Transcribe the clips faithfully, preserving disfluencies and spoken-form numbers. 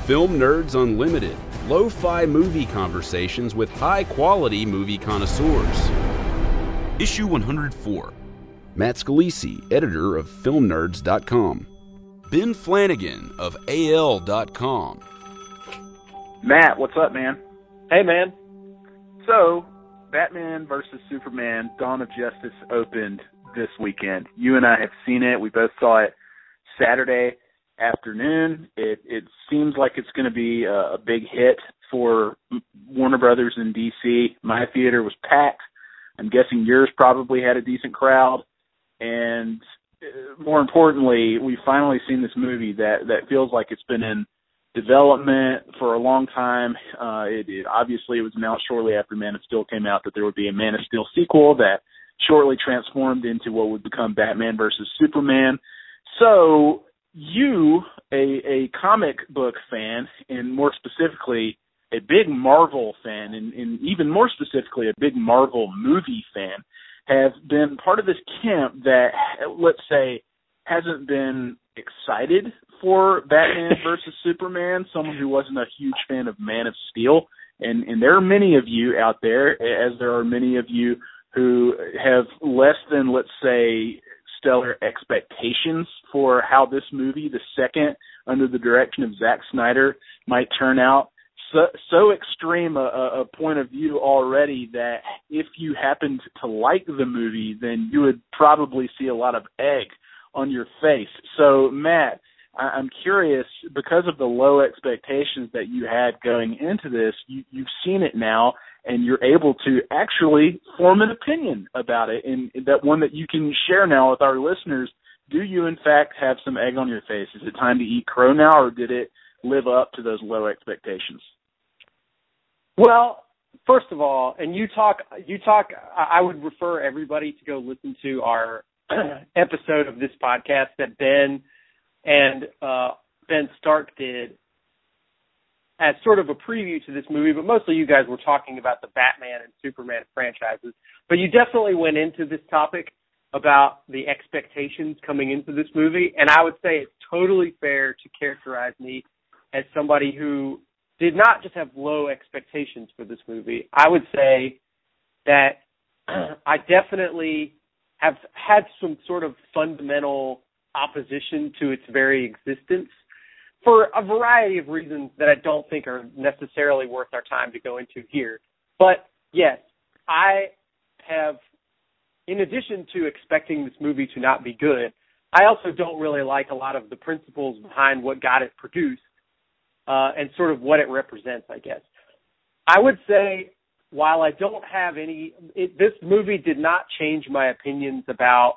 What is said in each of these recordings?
Film Nerds Unlimited, lo-fi movie conversations with high-quality movie connoisseurs. Issue one hundred four. Matt Scalisi, editor of film nerds dot com. Ben Flanagan of A L dot com. Matt, what's up, man? Hey, man. So, Batman versus Superman, Dawn of Justice opened this weekend. You and I have seen it. We both saw it Saturday afternoon. It it seems like it's going to be a, a big hit for Warner Brothers in D C. My theater was packed. I'm guessing yours probably had a decent crowd. And more importantly, we've finally seen this movie that, that feels like it's been in development for a long time. Uh, it, it obviously it was announced shortly after Man of Steel came out that there would be a Man of Steel sequel that shortly transformed into what would become Batman versus Superman. So you, a, a comic book fan, and more specifically a big Marvel fan, and, and even more specifically a big Marvel movie fan, have been part of this camp that, let's say, hasn't been excited for Batman versus Superman, someone who wasn't a huge fan of Man of Steel. And, and there are many of you out there, as there are many of you who have less than, let's say, stellar expectations for how this movie, the second under the direction of Zack Snyder, might turn out. So, so extreme a, a point of view already that if you happened to like the movie, then you would probably see a lot of egg on your face. So, Matt, I, I'm curious, because of the low expectations that you had going into this, you, you've seen it now, and you're able to actually form an opinion about it, and that one that you can share now with our listeners. Do you, in fact, have some egg on your face? Is it time to eat crow now, or did it live up to those low expectations? Well, first of all, and you talk, you talk, I would refer everybody to go listen to our episode of this podcast that Ben and uh, Ben Stark did as sort of a preview to this movie, but mostly you guys were talking about the Batman and Superman franchises. But you definitely went into this topic about the expectations coming into this movie, and I would say it's totally fair to characterize me as somebody who did not just have low expectations for this movie. I would say that I definitely have had some sort of fundamental opposition to its very existence for a variety of reasons that I don't think are necessarily worth our time to go into here. But yes, I have, in addition to expecting this movie to not be good, I also don't really like a lot of the principles behind what got it produced. Uh, and sort of what it represents, I guess. I would say, while I don't have any, it, this movie did not change my opinions about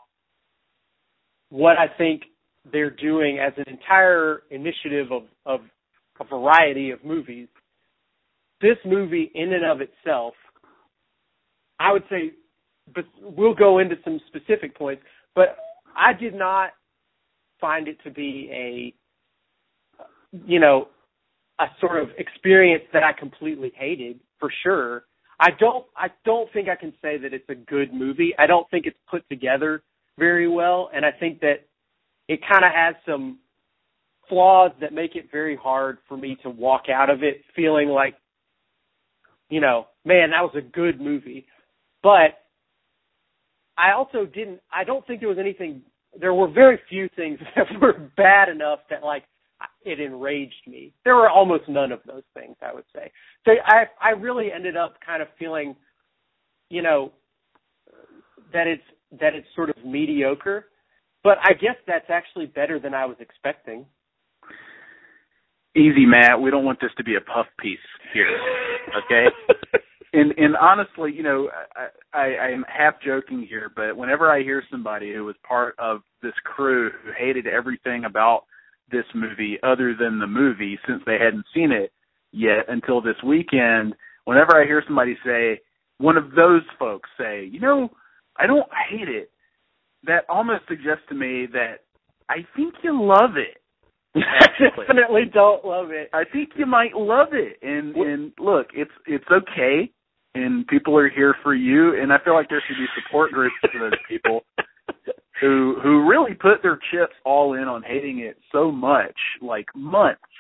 what I think they're doing as an entire initiative of, of a variety of movies. This movie, in and of itself, I would say, but we'll go into some specific points, but I did not find it to be a, you know, a sort of experience that I completely hated, for sure. I don't I don't think I can say that it's a good movie. I don't think it's put together very well, and I think that it kind of has some flaws that make it very hard for me to walk out of it feeling like, you know, man, that was a good movie. But I also didn't, I don't think there was anything, there were very few things that were bad enough that, like, it enraged me. There were almost none of those things, I would say. So I I really ended up kind of feeling, you know, that it's that it's sort of mediocre. But I guess that's actually better than I was expecting. Easy, Matt. We don't want this to be a puff piece here, okay? and and honestly, you know, I, I I'm half joking here, but whenever I hear somebody who was part of this crew who hated everything about this movie other than the movie, since they hadn't seen it yet until this weekend, whenever I hear somebody say, one of those folks say, you know, I don't hate it, that almost suggests to me that I think you love it. I definitely don't love it. I think you might love it. And and look, it's it's okay, and people are here for you, and I feel like there should be support groups for those people who who really put their chips all in on hating it so much, like months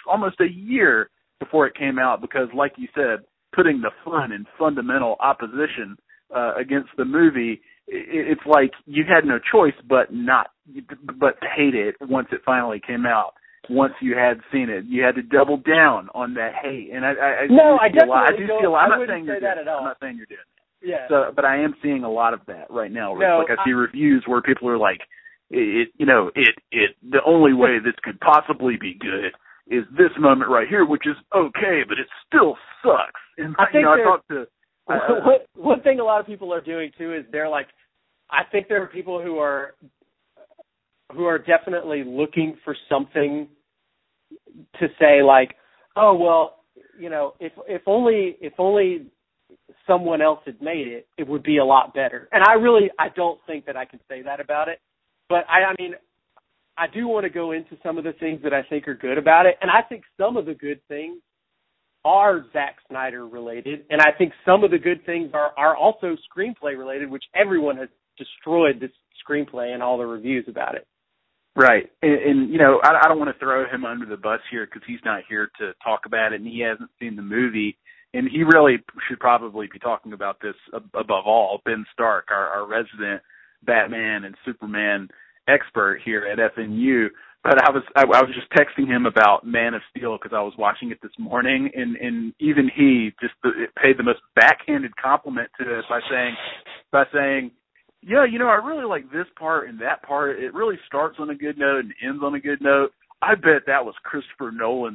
almost a year before it came out because, like you said, putting the fun in fundamental opposition uh, against the movie, it, it's like you had no choice but not, but to hate it once it finally came out. Once you had seen it, you had to double down on that hate. And I, I, I no, I definitely I do don't, feel. I'm I not saying say you're that doing, at all. I'm not saying you're doing that. Yeah. So, but I am seeing a lot of that right now. No, like I see I, reviews where people are like, it, you know, it, it, the only way this could possibly be good is this moment right here, which is okay, but it still sucks. And I think you know, I talked to uh, one, one thing a lot of people are doing too is they're like, I think there are people who are who are definitely looking for something to say like, oh well, you know, if if only if only someone else had made it, it would be a lot better. And I really I don't think that I can say that about it. But I, I mean, I do want to go into some of the things that I think are good about it, and I think some of the good things are Zack Snyder related, and I think some of the good things are are also screenplay related, which everyone has destroyed this screenplay and all the reviews about it. Right. And, and you know, I, I don't want to throw him under the bus here because he's not here to talk about it and he hasn't seen the movie. And he really should probably be talking about this above all. Ben Stark, our, our resident Batman and Superman expert here at F N U. But I was I, I was just texting him about Man of Steel because I was watching it this morning, and, and even he just paid the most backhanded compliment to it by saying by saying. Yeah, you know, I really like this part and that part. It really starts on a good note and ends on a good note. I bet that was Christopher Nolan's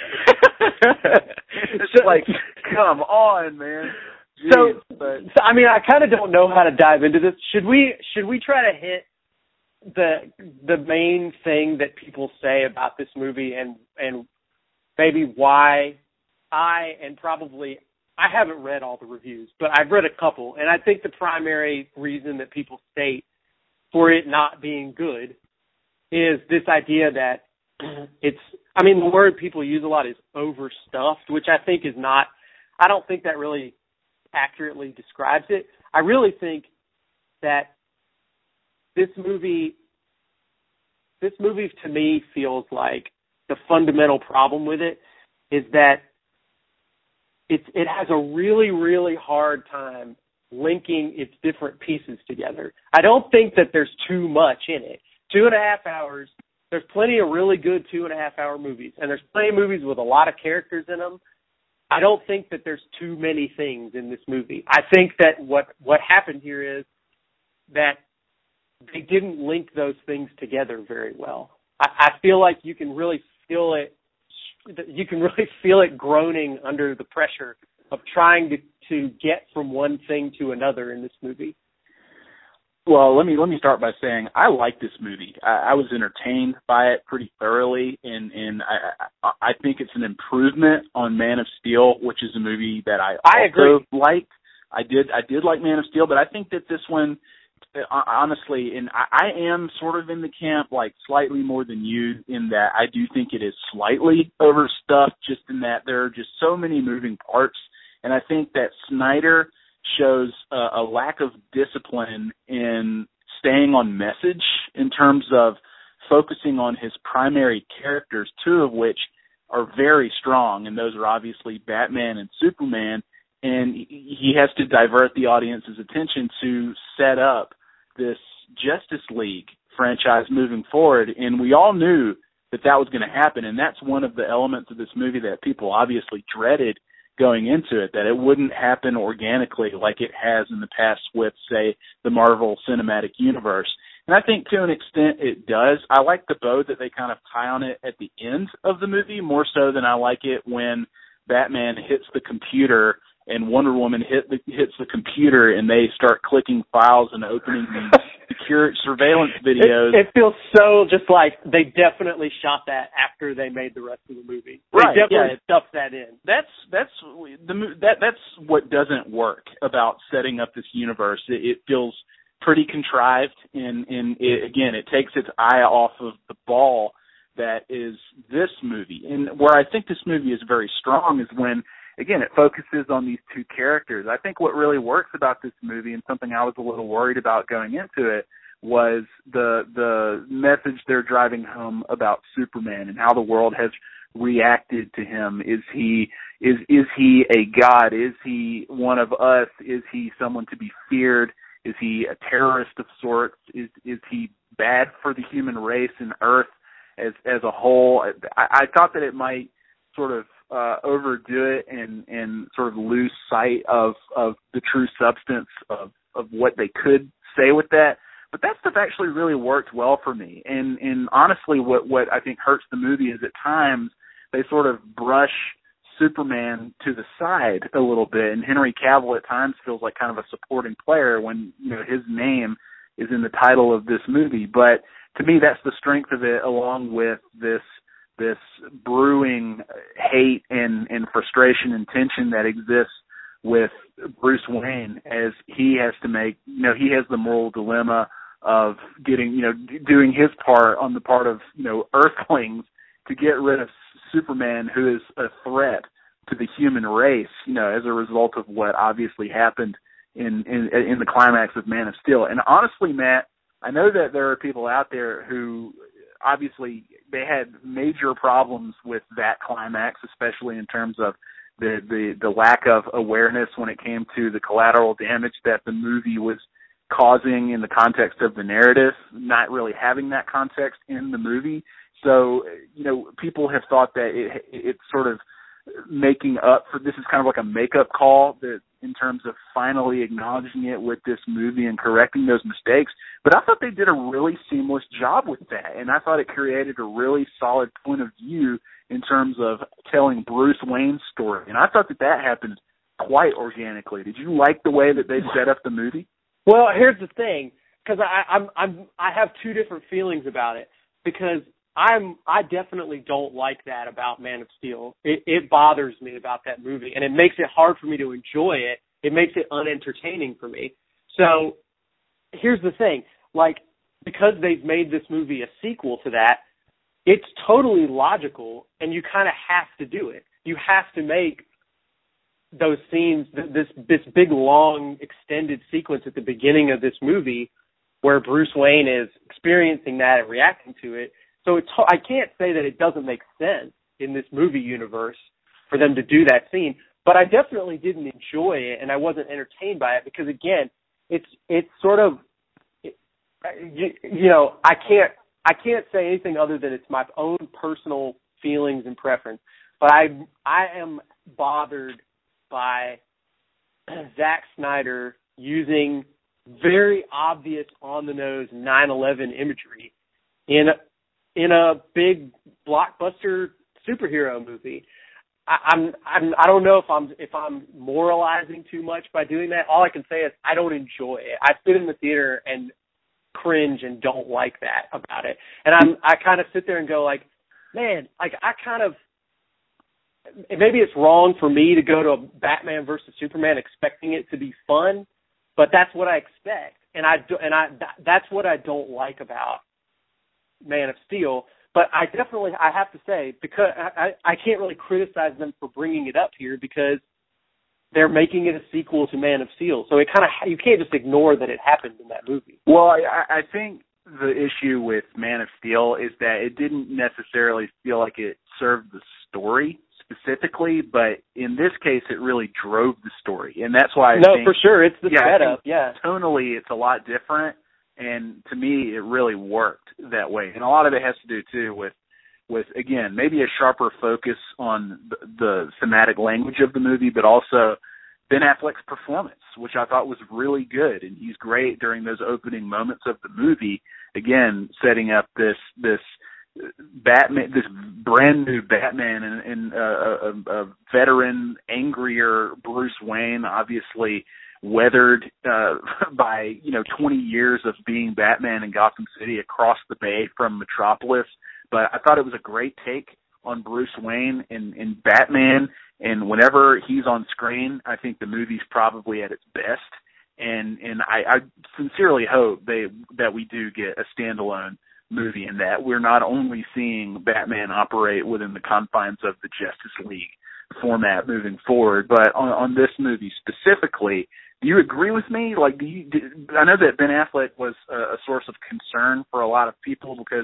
idea. It's like, come on, man. Jeez, so, but. so, I mean, I kind of don't know how to dive into this. Should we should we try to hit the the main thing that people say about this movie and and maybe why I and probably I haven't read all the reviews, but I've read a couple, and I think the primary reason that people state for it not being good is this idea that it's, I mean, the word people use a lot is overstuffed, which I think is not, I don't think that really accurately describes it. I really think that this movie, this movie to me feels like the fundamental problem with it is that It's, it has a really, really hard time linking its different pieces together. I don't think that there's too much in it. Two and a half hours, there's plenty of really good two and a half hour movies, and there's plenty of movies with a lot of characters in them. I don't think that there's too many things in this movie. I think that what, what happened here is that they didn't link those things together very well. I, I feel like you can really feel it you can really feel it groaning under the pressure of trying to, to get from one thing to another in this movie. Well, let me let me start by saying I like this movie. I, I was entertained by it pretty thoroughly, and, and I, I I think it's an improvement on Man of Steel, which is a movie that I, I also agree. liked. I did I did like Man of Steel, but I think that this one, honestly, and I, I am sort of in the camp, like slightly more than you, in that I do think it is slightly overstuffed, just in that there are just so many moving parts. And I think that Snyder shows a, a lack of discipline in staying on message in terms of focusing on his primary characters, two of which are very strong, and those are obviously Batman and Superman. And he has to divert the audience's attention to set up this Justice League franchise moving forward. And we all knew that that was going to happen. And that's one of the elements of this movie that people obviously dreaded going into it, that it wouldn't happen organically like it has in the past with, say, the Marvel Cinematic Universe. And I think to an extent it does. I like the bow that they kind of tie on it at the end of the movie, more so than I like it when Batman hits the computer and Wonder Woman hit the, hits the computer and they start clicking files and opening these secure surveillance videos. It, it feels so just like they definitely shot that after they made the rest of the movie. They Right, definitely yeah. stuffed that in. That's that's the that that's what doesn't work about setting up this universe. It, it feels pretty contrived, and and it, again, it takes its eye off of the ball that is this movie. And where I think this movie is very strong is when, again, it focuses on these two characters. I think what really works about this movie, and something I was a little worried about going into it, was the the message they're driving home about Superman and how the world has reacted to him? Is he is is he a god? Is he one of us? Is he someone to be feared? Is he a terrorist of sorts? Is is he bad for the human race and Earth as as a whole? I, I thought that it might sort of uh, overdo it and, and sort of lose sight of, of the true substance of, of what they could say with that. But that stuff actually really worked well for me. And, and honestly, what, what I think hurts the movie is at times they sort of brush Superman to the side a little bit. And Henry Cavill at times feels like kind of a supporting player when, you know, his name is in the title of this movie. But to me, that's the strength of it, along with this this brewing hate and, and frustration and tension that exists with Bruce Wayne as he has to make, you know, he has the moral dilemma of getting, you know, doing his part on the part of, you know, Earthlings to get rid of Superman, who is a threat to the human race, you know, as a result of what obviously happened in, in, in the climax of Man of Steel. And honestly, Matt, I know that there are people out there who obviously they had major problems with that climax, especially in terms of the, the, the lack of awareness when it came to the collateral damage that the movie was causing in the context of the narrative, not really having that context in the movie. So, you know, people have thought that it, it's sort of making up for, this is kind of like a makeup call that in terms of finally acknowledging it with this movie and correcting those mistakes. But I thought they did a really seamless job with that. And I thought it created a really solid point of view in terms of telling Bruce Wayne's story. And I thought that that happened quite organically. Did you like the way that they set up the movie? Well, here's the thing, because I, I'm, I'm, I have two different feelings about it, because I'm, I definitely don't like that about Man of Steel. It, it bothers me about that movie, and it makes it hard for me to enjoy it. It makes it unentertaining for me. So here's the thing, like, because they've made this movie a sequel to that, it's totally logical, and you kind of have to do it. You have to make those scenes, this this big, long, extended sequence at the beginning of this movie where Bruce Wayne is experiencing that and reacting to it. So it's, I can't say that it doesn't make sense in this movie universe for them to do that scene, but I definitely didn't enjoy it, and I wasn't entertained by it because, again, it's it's sort of, you, you know, I can't I can't say anything other than it's my own personal feelings and preference, but I I am bothered by Zack Snyder using very obvious on-the-nose nine eleven imagery in in a big blockbuster superhero movie. I, I'm I'm I don't know if I'm if I'm moralizing too much by doing that. All I can say is I don't enjoy it. I sit in the theater and cringe and don't like that about it. And I'm I kind of sit there and go like, man, like I kind of, maybe it's wrong for me to go to Batman versus Superman expecting it to be fun, but that's what I expect, and I do, and I that's what I don't like about Man of Steel. But I definitely, I have to say, because I, I can't really criticize them for bringing it up here because they're making it a sequel to Man of Steel. So it kind of, you can't just ignore that it happened in that movie. Well, I, I think the issue with Man of Steel is that it didn't necessarily feel like it served the story specifically, but in this case, it really drove the story. And that's why I No, think, for sure. It's the yeah, setup, yeah. Tonally, it's a lot different. And to me, it really worked that way. And a lot of it has to do, too, with, with again, maybe a sharper focus on the, the thematic language of the movie, but also Ben Affleck's performance, which I thought was really good. And he's great during those opening moments of the movie, again, setting up this this Batman, this brand new Batman and, and uh, a, a veteran, angrier Bruce Wayne, obviously weathered uh, by, you know, twenty years of being Batman in Gotham City across the bay from Metropolis. But I thought it was a great take on Bruce Wayne and, and Batman. And whenever he's on screen, I think the movie's probably at its best. And and I, I sincerely hope they that we do get a standalone movie in that we're not only seeing Batman operate within the confines of the Justice League format moving forward, but on, on this movie specifically, do you agree with me? Like, do you, do, I know that Ben Affleck was a, a source of concern for a lot of people because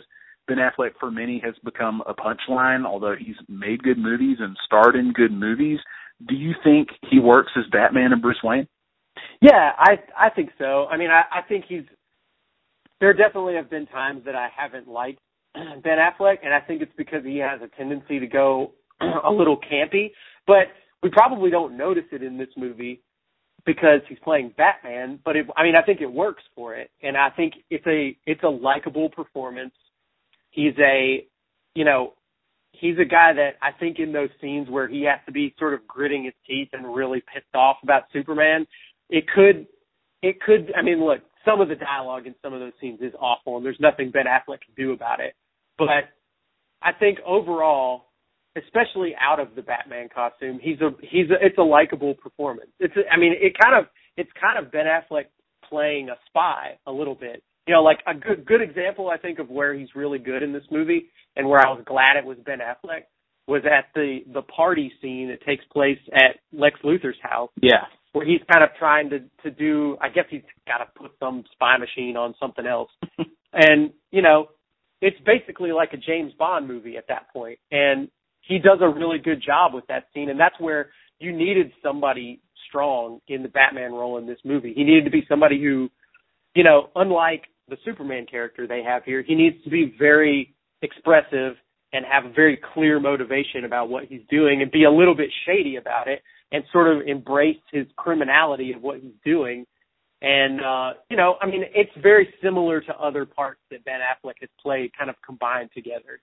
Ben Affleck, for many, has become a punchline, although he's made good movies and starred in good movies. Do you think he works as Batman and Bruce Wayne? Yeah, I I think so. I mean, I, I think he's – there definitely have been times that I haven't liked Ben Affleck, and I think it's because he has a tendency to go a little campy. But we probably don't notice it in this movie because he's playing Batman. But, it, I mean, I think it works for it, and I think it's a it's a likable performance. He's a, you know, he's a guy that I think in those scenes where he has to be sort of gritting his teeth and really pissed off about Superman, it could, it could, I mean, look, some of the dialogue in some of those scenes is awful, and there's nothing Ben Affleck can do about it. But I think overall, especially out of the Batman costume, he's a, he's a, it's a likable performance. It's, a, I mean, it kind of, it's kind of Ben Affleck playing a spy a little bit. You know, like a good good example, I think, of where he's really good in this movie and where I was glad it was Ben Affleck was at the, the party scene that takes place at Lex Luthor's house. Yeah. Where he's kind of trying to, to do, I guess he's got to put some spy machine on something else. And, you know, it's basically like a James Bond movie at that point. And he does a really good job with that scene. And that's where you needed somebody strong in the Batman role in this movie. He needed to be somebody who, you know, unlike the Superman character they have here, he needs to be very expressive and have a very clear motivation about what he's doing and be a little bit shady about it and sort of embrace his criminality of what he's doing. And, uh, you know, I mean, it's very similar to other parts that Ben Affleck has played kind of combined together.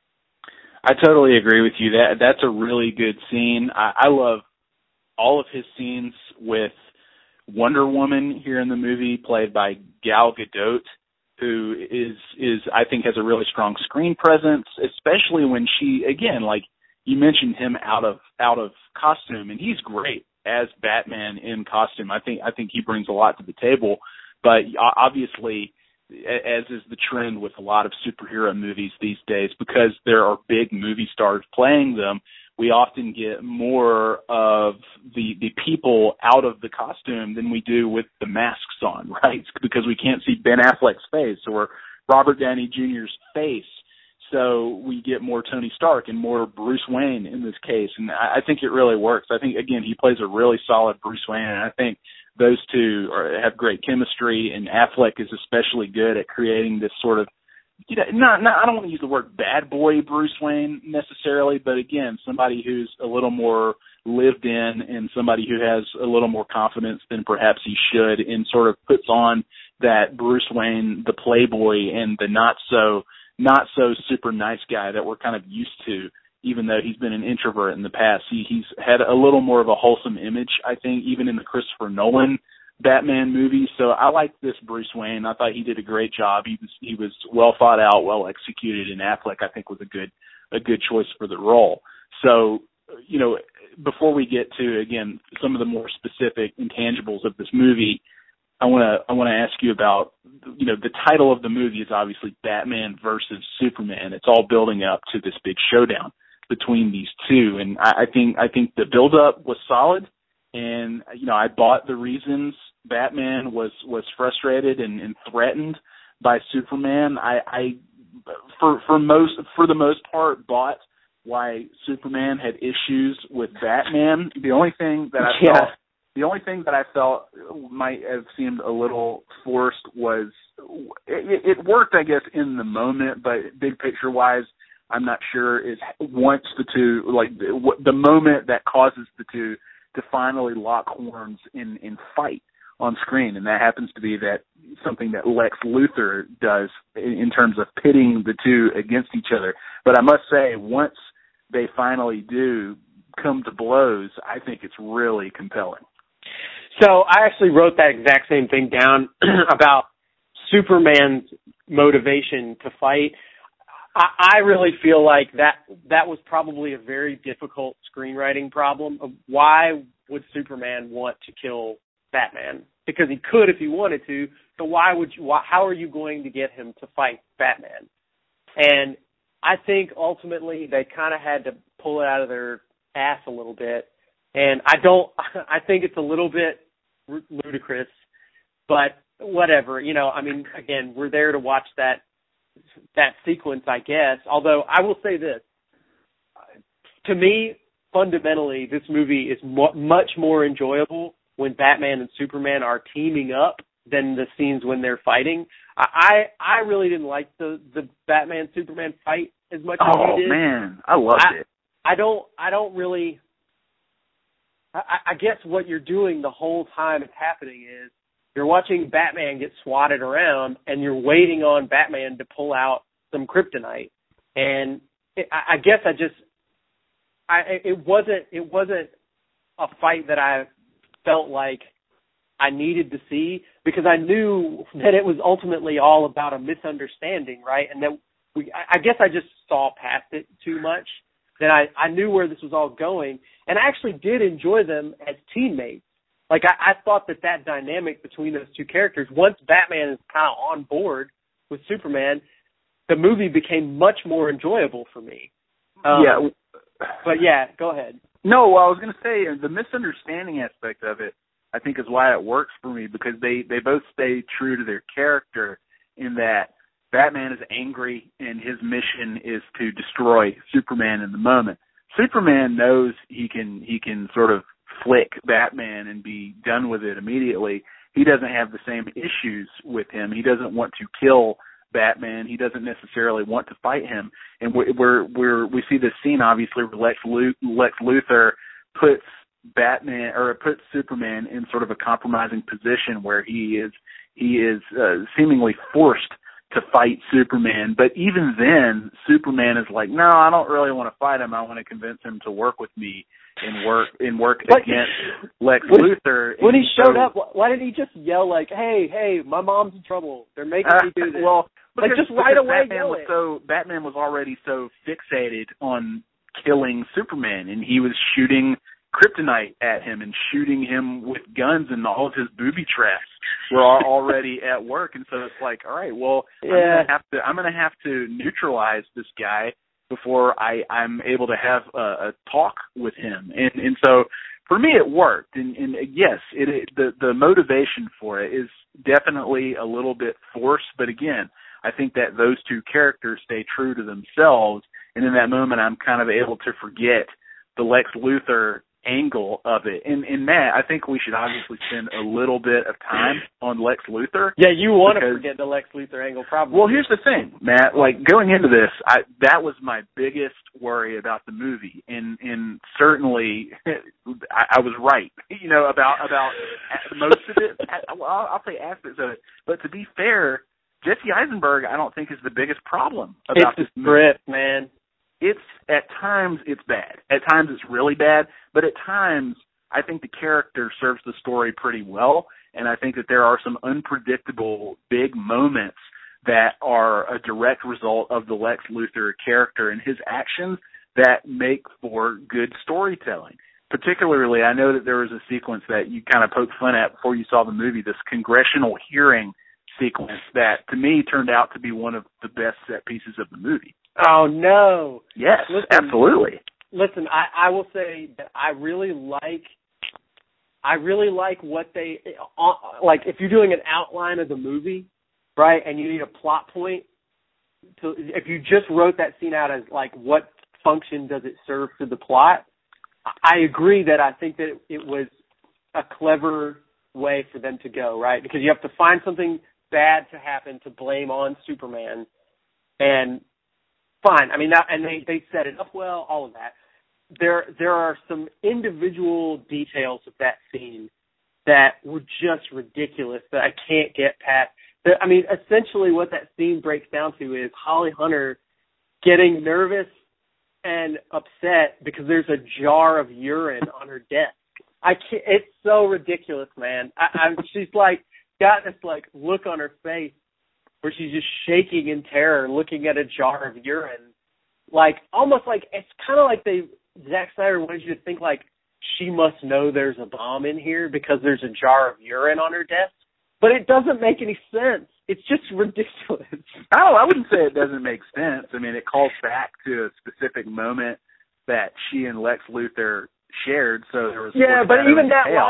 I totally agree with you. That That's a really good scene. I, I love all of his scenes with Wonder Woman here in the movie, played by Gal Gadot, who is, is I think has a really strong screen presence, especially when she, again, like you mentioned him out of out of costume, and he's great as Batman in costume. I think I think he brings a lot to the table, but obviously, as is the trend with a lot of superhero movies these days, because there are big movie stars playing them, we often get more of the the people out of the costume than we do with the masks on, right? Because we can't see Ben Affleck's face or Robert Downey Junior's face. So we get more Tony Stark and more Bruce Wayne in this case. And I, I think it really works. I think, again, he plays a really solid Bruce Wayne, and I think those two are, have great chemistry, and Affleck is especially good at creating this sort of, you know, not, not, I don't want to use the word bad boy Bruce Wayne necessarily, but again, somebody who's a little more lived in and somebody who has a little more confidence than perhaps he should, and sort of puts on that Bruce Wayne, the playboy and the not so, not so super nice guy that we're kind of used to, even though he's been an introvert in the past. He, he's had a little more of a wholesome image, I think, even in the Christopher Nolan Batman movie. So I like this Bruce Wayne. I thought he did a great job. He was he was well thought out, well executed, and Affleck, I think, was a good a good choice for the role. So, you know, before we get to, again, some of the more specific intangibles of this movie, I want to I want to ask you about, you know, the title of the movie is obviously Batman versus Superman. It's all building up to this big showdown between these two, and I, I think I think the build up was solid. And, you know, I bought the reasons Batman was, was frustrated and, and threatened by Superman. I, I, for, for most, for the most part, bought why Superman had issues with Batman. The only thing that I yeah. felt, the only thing that I felt might have seemed a little forced was, it, it worked, I guess, in the moment, but big picture wise, I'm not sure is once the two, like the, the moment that causes the two to finally lock horns in, in fight on screen. And that happens to be that something that Lex Luthor does in, in terms of pitting the two against each other. But I must say, once they finally do come to blows, I think it's really compelling. So I actually wrote that exact same thing down about Superman's motivation to fight. I really feel like that that was probably a very difficult screenwriting problem of why would Superman want to kill Batman? Because he could if he wanted to, but why would you, why, how are you going to get him to fight Batman? And I think ultimately they kind of had to pull it out of their ass a little bit. And I don't, I think it's a little bit ludicrous, but whatever, you know, I mean, again, we're there to watch that that sequence, I guess. Although I will say this, to me, fundamentally, this movie is mo- much more enjoyable when Batman and Superman are teaming up than the scenes when they're fighting. I I, I really didn't like the, the Batman Superman fight as much as oh, you did. Oh man, I loved I, it. I don't I don't really. I, I guess what you're doing the whole time it's happening is you're watching Batman get swatted around, and you're waiting on Batman to pull out some kryptonite. And it, I, I guess I just, I it wasn't it wasn't a fight that I felt like I needed to see, because I knew that it was ultimately all about a misunderstanding, right? And that we, I guess I just saw past it too much. That I, I knew where this was all going, and I actually did enjoy them as teammates. Like, I, I thought that that dynamic between those two characters, once Batman is kind of on board with Superman, the movie became much more enjoyable for me. Um, yeah. But, yeah, go ahead. No, well, I was going to say, the misunderstanding aspect of it, I think, is why it works for me, because they, they both stay true to their character in that Batman is angry, and his mission is to destroy Superman in the moment. Superman knows he can he can sort of flick Batman and be done with it immediately. He doesn't have the same issues with him. He doesn't want to kill Batman. He doesn't necessarily want to fight him. And we're we're, we're we see this scene obviously where Lex, Lex Luthor puts Batman or puts Superman in sort of a compromising position where he is he is uh, seemingly forced to fight Superman. But even then, Superman is like, no, I don't really want to fight him. I want to convince him to work with me and work and work but, against Lex when, Luthor. When he showed so, up, why didn't he just yell like, hey, hey, my mom's in trouble. They're making uh, me do this. Well, like, because, just right away Batman yell was it. so Batman was already so fixated on killing Superman, and he was shooting kryptonite at him and shooting him with guns, and all of his booby traps were already at work. And so it's like, all right, well, yeah. I'm gonna have to I'm gonna have to neutralize this guy before I I'm able to have a, a talk with him. And and so for me, it worked. And, and yes, it, it the the motivation for it is definitely a little bit forced, but again, I think that those two characters stay true to themselves. And in that moment, I'm kind of able to forget the Lex Luthor angle of it. And, and Matt, I think we should obviously spend a little bit of time on Lex Luthor. Yeah, you want because, to forget the Lex Luthor angle, probably. Well, here's the thing, Matt. Like, going into this, I, that was my biggest worry about the movie, and and certainly I, I was right. You know, about about most of it. Well, I'll, I'll say aspects of it, but to be fair, Jesse Eisenberg, I don't think is the biggest problem about it's this the movie. script, man. It's at times it's bad. At times it's really bad, but at times I think the character serves the story pretty well, and I think that there are some unpredictable big moments that are a direct result of the Lex Luthor character and his actions that make for good storytelling. Particularly, I know that there was a sequence that you kind of poked fun at before you saw the movie, this congressional hearing sequence that to me turned out to be one of the best set pieces of the movie. Oh, no. Yes, listen, absolutely. Listen, I, I will say that I really like, I really like what they, like if you're doing an outline of the movie, right, and you need a plot point, to, if you just wrote that scene out as like what function does it serve to the plot, I agree that I think that it was a clever way for them to go, right, because you have to find something bad to happen to blame on Superman, and fine. I mean, that, and they, they set it up well, all of that. There there are some individual details of that scene that were just ridiculous that I can't get past. I mean, essentially what that scene breaks down to is Holly Hunter getting nervous and upset because there's a jar of urine on her desk. I can't, it's so ridiculous, man. I, I'm, she's like, got this like look on her face where she's just shaking in terror, looking at a jar of urine. Like, almost like, it's kind of like they, Zack Snyder wanted you to think like, she must know there's a bomb in here because there's a jar of urine on her desk. But it doesn't make any sense. It's just ridiculous. Oh, I wouldn't say it doesn't make sense. I mean, it calls back to a specific moment that she and Lex Luthor shared, so there was yeah, but that even that payoff. line,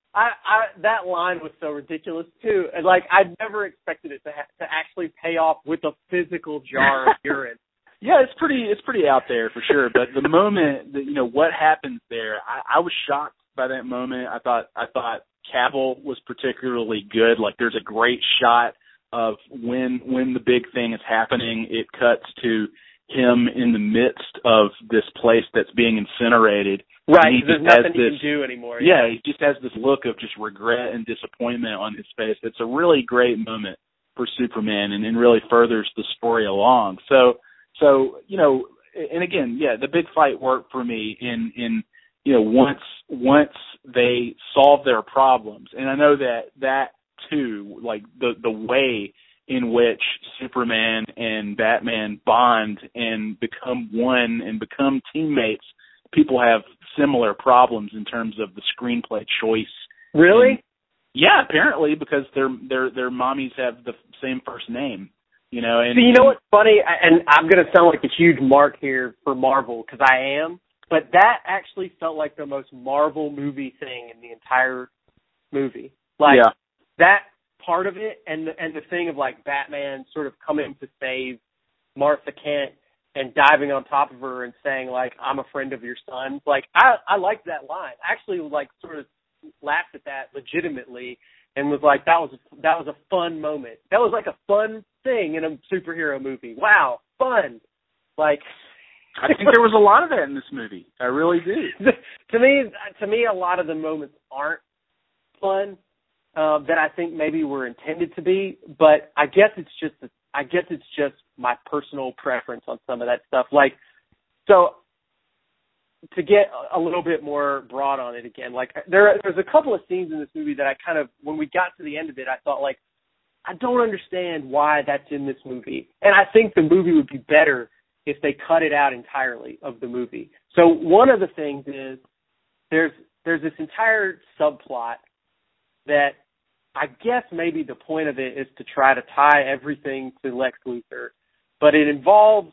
I, I that line was so ridiculous too. And like I'd never expected it to ha- to actually pay off with a physical jar of urine. Yeah, it's pretty it's pretty out there for sure. But the moment that, you know, what happens there, I, I was shocked by that moment. I thought I thought Cavill was particularly good. Like there's a great shot of when when the big thing is happening. It cuts to him in the midst of this place that's being incinerated. Right, there's nothing he can do anymore. Yeah. yeah, he just has this look of just regret and disappointment on his face. It's a really great moment for Superman, and, and really furthers the story along. So, so you know, and again, yeah, the big fight worked for me in in you know once once they solve their problems, and I know that that too, like the the way in which Superman and Batman bond and become one and become teammates. People have similar problems in terms of the screenplay choice. Really? And, yeah, apparently, because their their their mommies have the same first name. You know, and so you know what's funny, and I'm going to sound like a huge mark here for Marvel because I am, but that actually felt like the most Marvel movie thing in the entire movie. Like yeah. that part of it, and the, and the thing of like Batman sort of coming to save Martha Kent and diving on top of her and saying like, "I'm a friend of your son." Like I, I liked that line. I actually like sort of laughed at that legitimately and was like, that was that was a fun moment. That was like a fun thing in a superhero movie. Wow, fun. Like I think there was a lot of that in this movie. I really do. to me, to me, a lot of the moments aren't fun uh, that I think maybe were intended to be. But I guess it's just I guess it's just my personal preference on some of that stuff. Like so. To get a little bit more broad on it again, like there, there's a couple of scenes in this movie that I kind of, when we got to the end of it, I thought like, I don't understand why that's in this movie. And I think the movie would be better if they cut it out entirely of the movie. So one of the things is there's, there's this entire subplot that I guess maybe the point of it is to try to tie everything to Lex Luthor, but it involves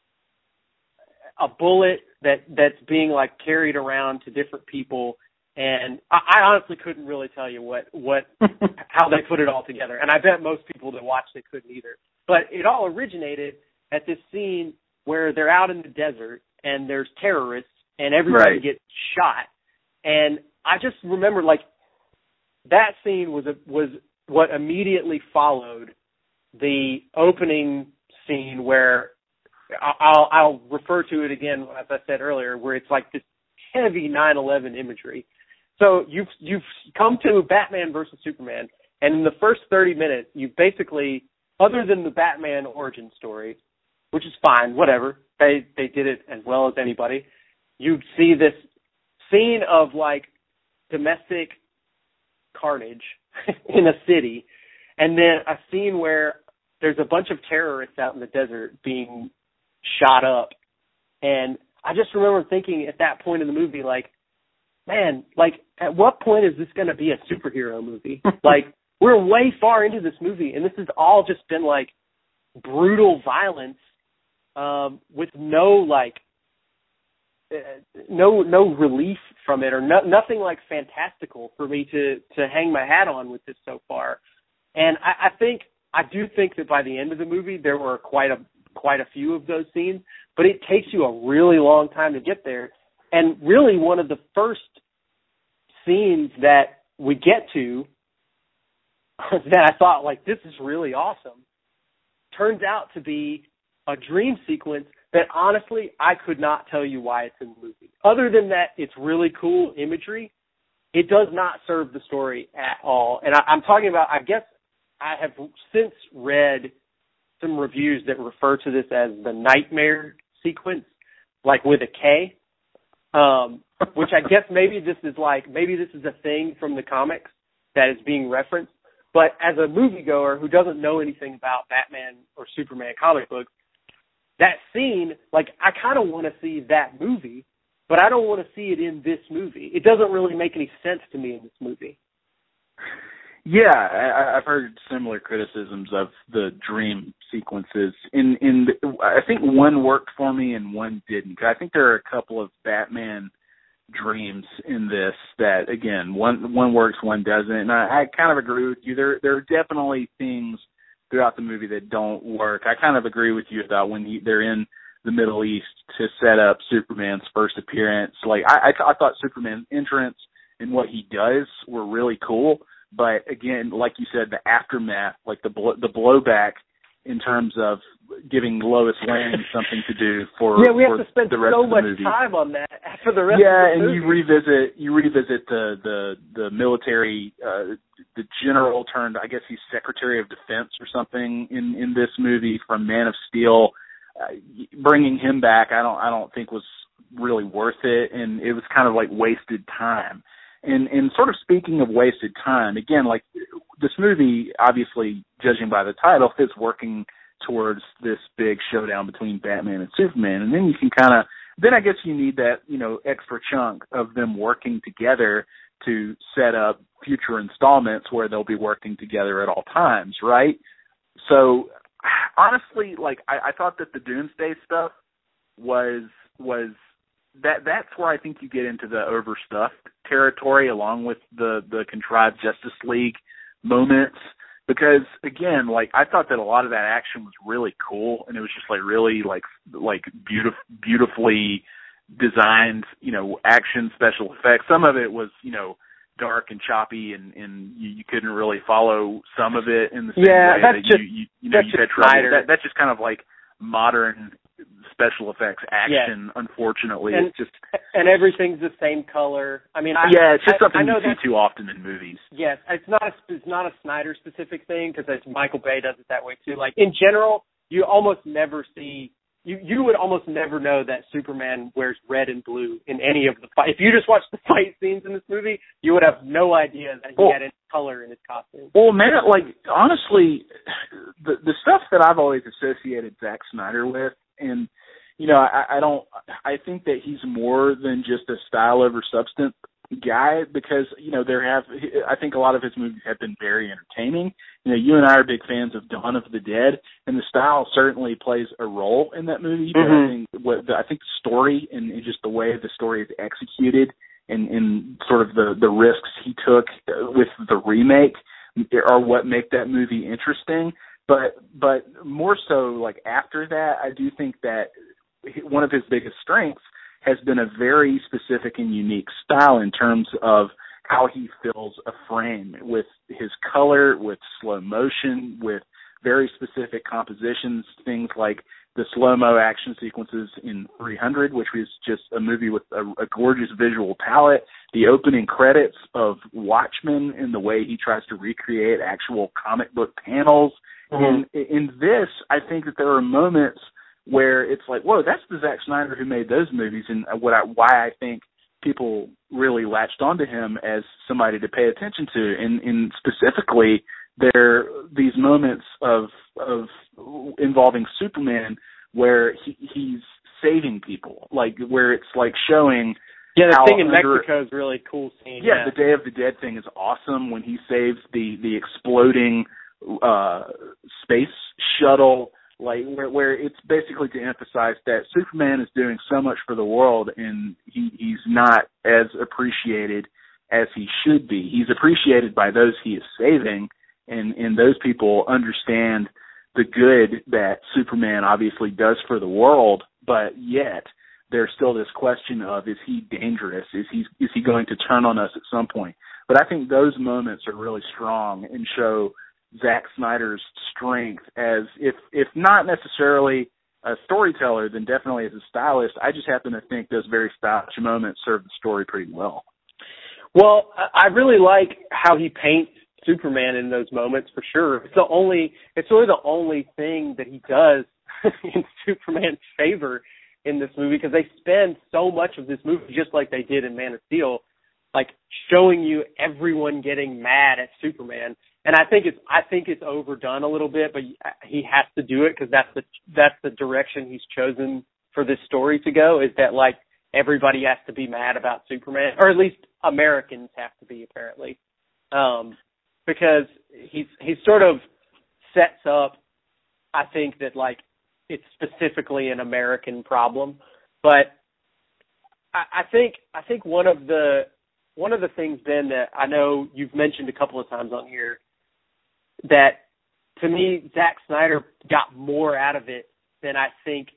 a bullet that that's being like carried around to different people, and I, I honestly couldn't really tell you what what how they put it all together, and I bet most people that watched it couldn't either. But it all originated at this scene where they're out in the desert and there's terrorists and everybody right. gets shot, and I just remember like that scene was a, was what immediately followed the opening scene where. I'll, I'll refer to it again, as I said earlier, where it's like this heavy nine eleven imagery. So you've you've come to Batman versus Superman, and in the first thirty minutes, you basically, other than the Batman origin story, which is fine, whatever, they they did it as well as anybody. You see this scene of like domestic carnage in a city, and then a scene where there's a bunch of terrorists out in the desert being shot up. And I just remember thinking at that point in the movie, like, man, like, at what point is this going to be a superhero movie? Like, we're way far into this movie, and this has all just been, like, brutal violence um, with no, like, uh, no no relief from it, or no, nothing, like, fantastical for me to, to hang my hat on with this so far. And I, I think, I do think that by the end of the movie, there were quite a quite a few of those scenes, but it takes you a really long time to get there. And really one of the first scenes that we get to that I thought, like, this is really awesome, turns out to be a dream sequence that honestly I could not tell you why it's in the movie. Other than that, it's really cool imagery. It does not serve the story at all. And I, I'm talking about, I guess I have since read some reviews that refer to this as the nightmare sequence, like with a K, um, which I guess maybe this is like, maybe this is a thing from the comics that is being referenced. But as a moviegoer who doesn't know anything about Batman or Superman comic books, that scene, like, I kind of want to see that movie, but I don't want to see it in this movie. It doesn't really make any sense to me in this movie. Yeah, I, I've heard similar criticisms of the dream sequences. In in the, I think one worked for me and one didn't. I think there are a couple of Batman dreams in this that, again, one one works, one doesn't. And I, I kind of agree with you. There there are definitely things throughout the movie that don't work. I kind of agree with you about when he, they're in the Middle East to set up Superman's first appearance. Like, I, I, I thought Superman's entrance and what he does were really cool. But, again, like you said, the aftermath, like the blo- the blowback in terms of giving Lois Lane something to do for, yeah, we have for to spend the rest so of the much movie. time on that for the rest yeah, of the movie. and you revisit you revisit the the the military, uh, the general turned, I guess he's Secretary of Defense or something in in this movie from Man of Steel. Uh, bringing him back, I don't I don't think was really worth it, and it was kind of like wasted time. And and sort of speaking of wasted time, again, like this movie, obviously, judging by the title, is working towards this big showdown between Batman and Superman. And then you can kind of, then I guess you need that, you know, extra chunk of them working together to set up future installments where they'll be working together at all times, right? So honestly, like I, I thought that the Doomsday stuff was was that that's where I think you get into the overstuffed territory, along with the the contrived Justice League moments. Because again, like I thought that a lot of that action was really cool, and it was just like really like like beautiful, beautifully designed, you know, action special effects. Some of it was, you know, dark and choppy, and, and you, you couldn't really follow some of it in the same yeah, way that's that just, you, you, you know you had trouble. That, that's just kind of like modern special effects action. Yeah. Unfortunately, and, it's just and everything's the same color. I mean, I, yeah, it's just I, something I know you see too often in movies. Yes, it's not a, it's not a Snyder specific thing, because Michael Bay does it that way too. Like in general, you almost never see you you would almost never know that Superman wears red and blue in any of the fight. If you just watch the fight scenes in this movie, you would have no idea that he well, had any color in his costume. Well, man, like honestly, the the stuff that I've always associated Zack Snyder with, and you know, I, I don't. I think that he's more than just a style over substance guy, because you know there have. I think a lot of his movies have been very entertaining. You know, you and I are big fans of Dawn of the Dead, and the style certainly plays a role in that movie. But mm-hmm. I think what the, I think the story and, and just the way the story is executed, and, and sort of the the risks he took with the remake are what make that movie interesting. But but more so, like after that, I do think that one of his biggest strengths has been a very specific and unique style in terms of how he fills a frame with his color, with slow motion, with very specific compositions, things like the slow-mo action sequences in three hundred, which was just a movie with a, a gorgeous visual palette, the opening credits of Watchmen and the way he tries to recreate actual comic book panels. Mm-hmm. And in this, I think that there are moments where it's like, whoa, that's the Zack Snyder who made those movies, and what I, why I think people really latched onto him as somebody to pay attention to. And, and specifically, there are these moments of of involving Superman where he, he's saving people, like where it's like showing. Yeah, the how thing in under, Mexico is a really cool scene. Yeah, yeah, the Day of the Dead thing is awesome when he saves the the exploding uh, space shuttle. Like where, where it's basically to emphasize that Superman is doing so much for the world, and he, he's not as appreciated as he should be. He's appreciated by those he is saving, and, and those people understand the good that Superman obviously does for the world, but yet there's still this question of, is he dangerous? Is he, is he going to turn on us at some point? But I think those moments are really strong and show Zack Snyder's strength as, if if not necessarily a storyteller, then definitely as a stylist. I just happen to think those very stylish moments serve the story pretty well. Well, I really like how he paints Superman in those moments, for sure. It's the only, it's really the only thing that he does in Superman's favor in this movie, because they spend so much of this movie, just like they did in Man of Steel, like showing you everyone getting mad at Superman. And I think it's I think it's overdone a little bit, but he has to do it because that's the that's the direction he's chosen for this story to go. Is that like everybody has to be mad about Superman, or at least Americans have to be, apparently, um, because he's he sort of sets up. I think that like it's specifically an American problem, but I, I think I think one of the one of the things, Ben, that I know you've mentioned a couple of times on here, that to me Zack Snyder got more out of it than I think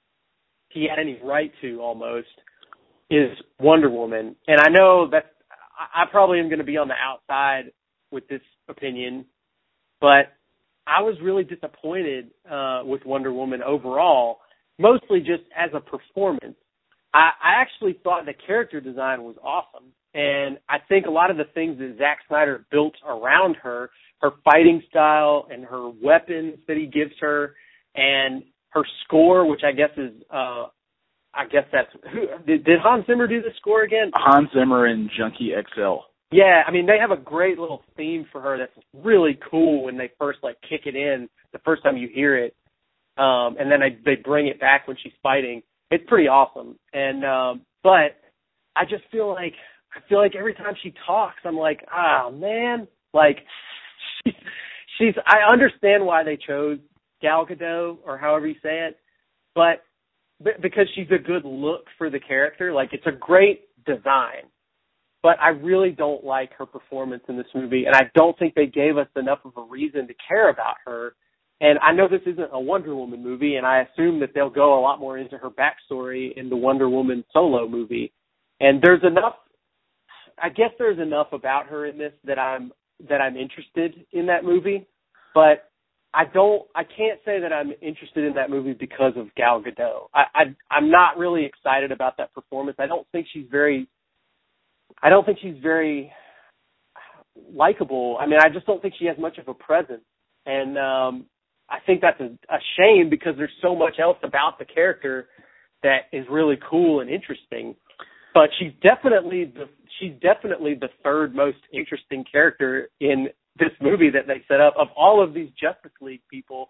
he had any right to, almost, is Wonder Woman. And I know that I probably am going to be on the outside with this opinion, but I was really disappointed uh, with Wonder Woman overall, mostly just as a performance. I, I actually thought the character design was awesome, and I think a lot of the things that Zack Snyder built around her, her fighting style and her weapons that he gives her, and her score, which I guess is, uh, I guess that's, who, did, did Hans Zimmer do the score again? Hans Zimmer and Junkie X L. Yeah, I mean, they have a great little theme for her that's really cool when they first, like, kick it in, the first time you hear it, um, and then they, they bring it back when she's fighting. It's pretty awesome. And, um, but I just feel like, I feel like every time she talks, I'm like, ah, man, like, she's, she's, I understand why they chose Gal Gadot, or however you say it, but because she's a good look for the character. Like, it's a great design, but I really don't like her performance in this movie, and I don't think they gave us enough of a reason to care about her. And I know this isn't a Wonder Woman movie, and I assume that they'll go a lot more into her backstory in the Wonder Woman solo movie. And there's enough, I guess there's enough about her in this that I'm that I'm interested in that movie, but I don't, I can't say that I'm interested in that movie because of Gal Gadot. I, I, I'm not really excited about that performance. I don't think she's very, I don't think she's very likable. I mean, I just don't think she has much of a presence. And um, I think that's a, a shame, because there's so much else about the character that is really cool and interesting. But she's definitely the, she's definitely the third most interesting character in this movie that they set up. Of all of these Justice League people,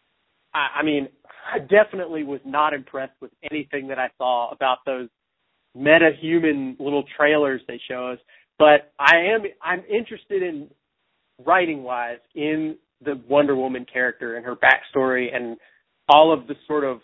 I, I mean, I definitely was not impressed with anything that I saw about those meta-human little trailers they show us. But I am, I'm interested in, writing-wise, in the Wonder Woman character and her backstory and all of the sort of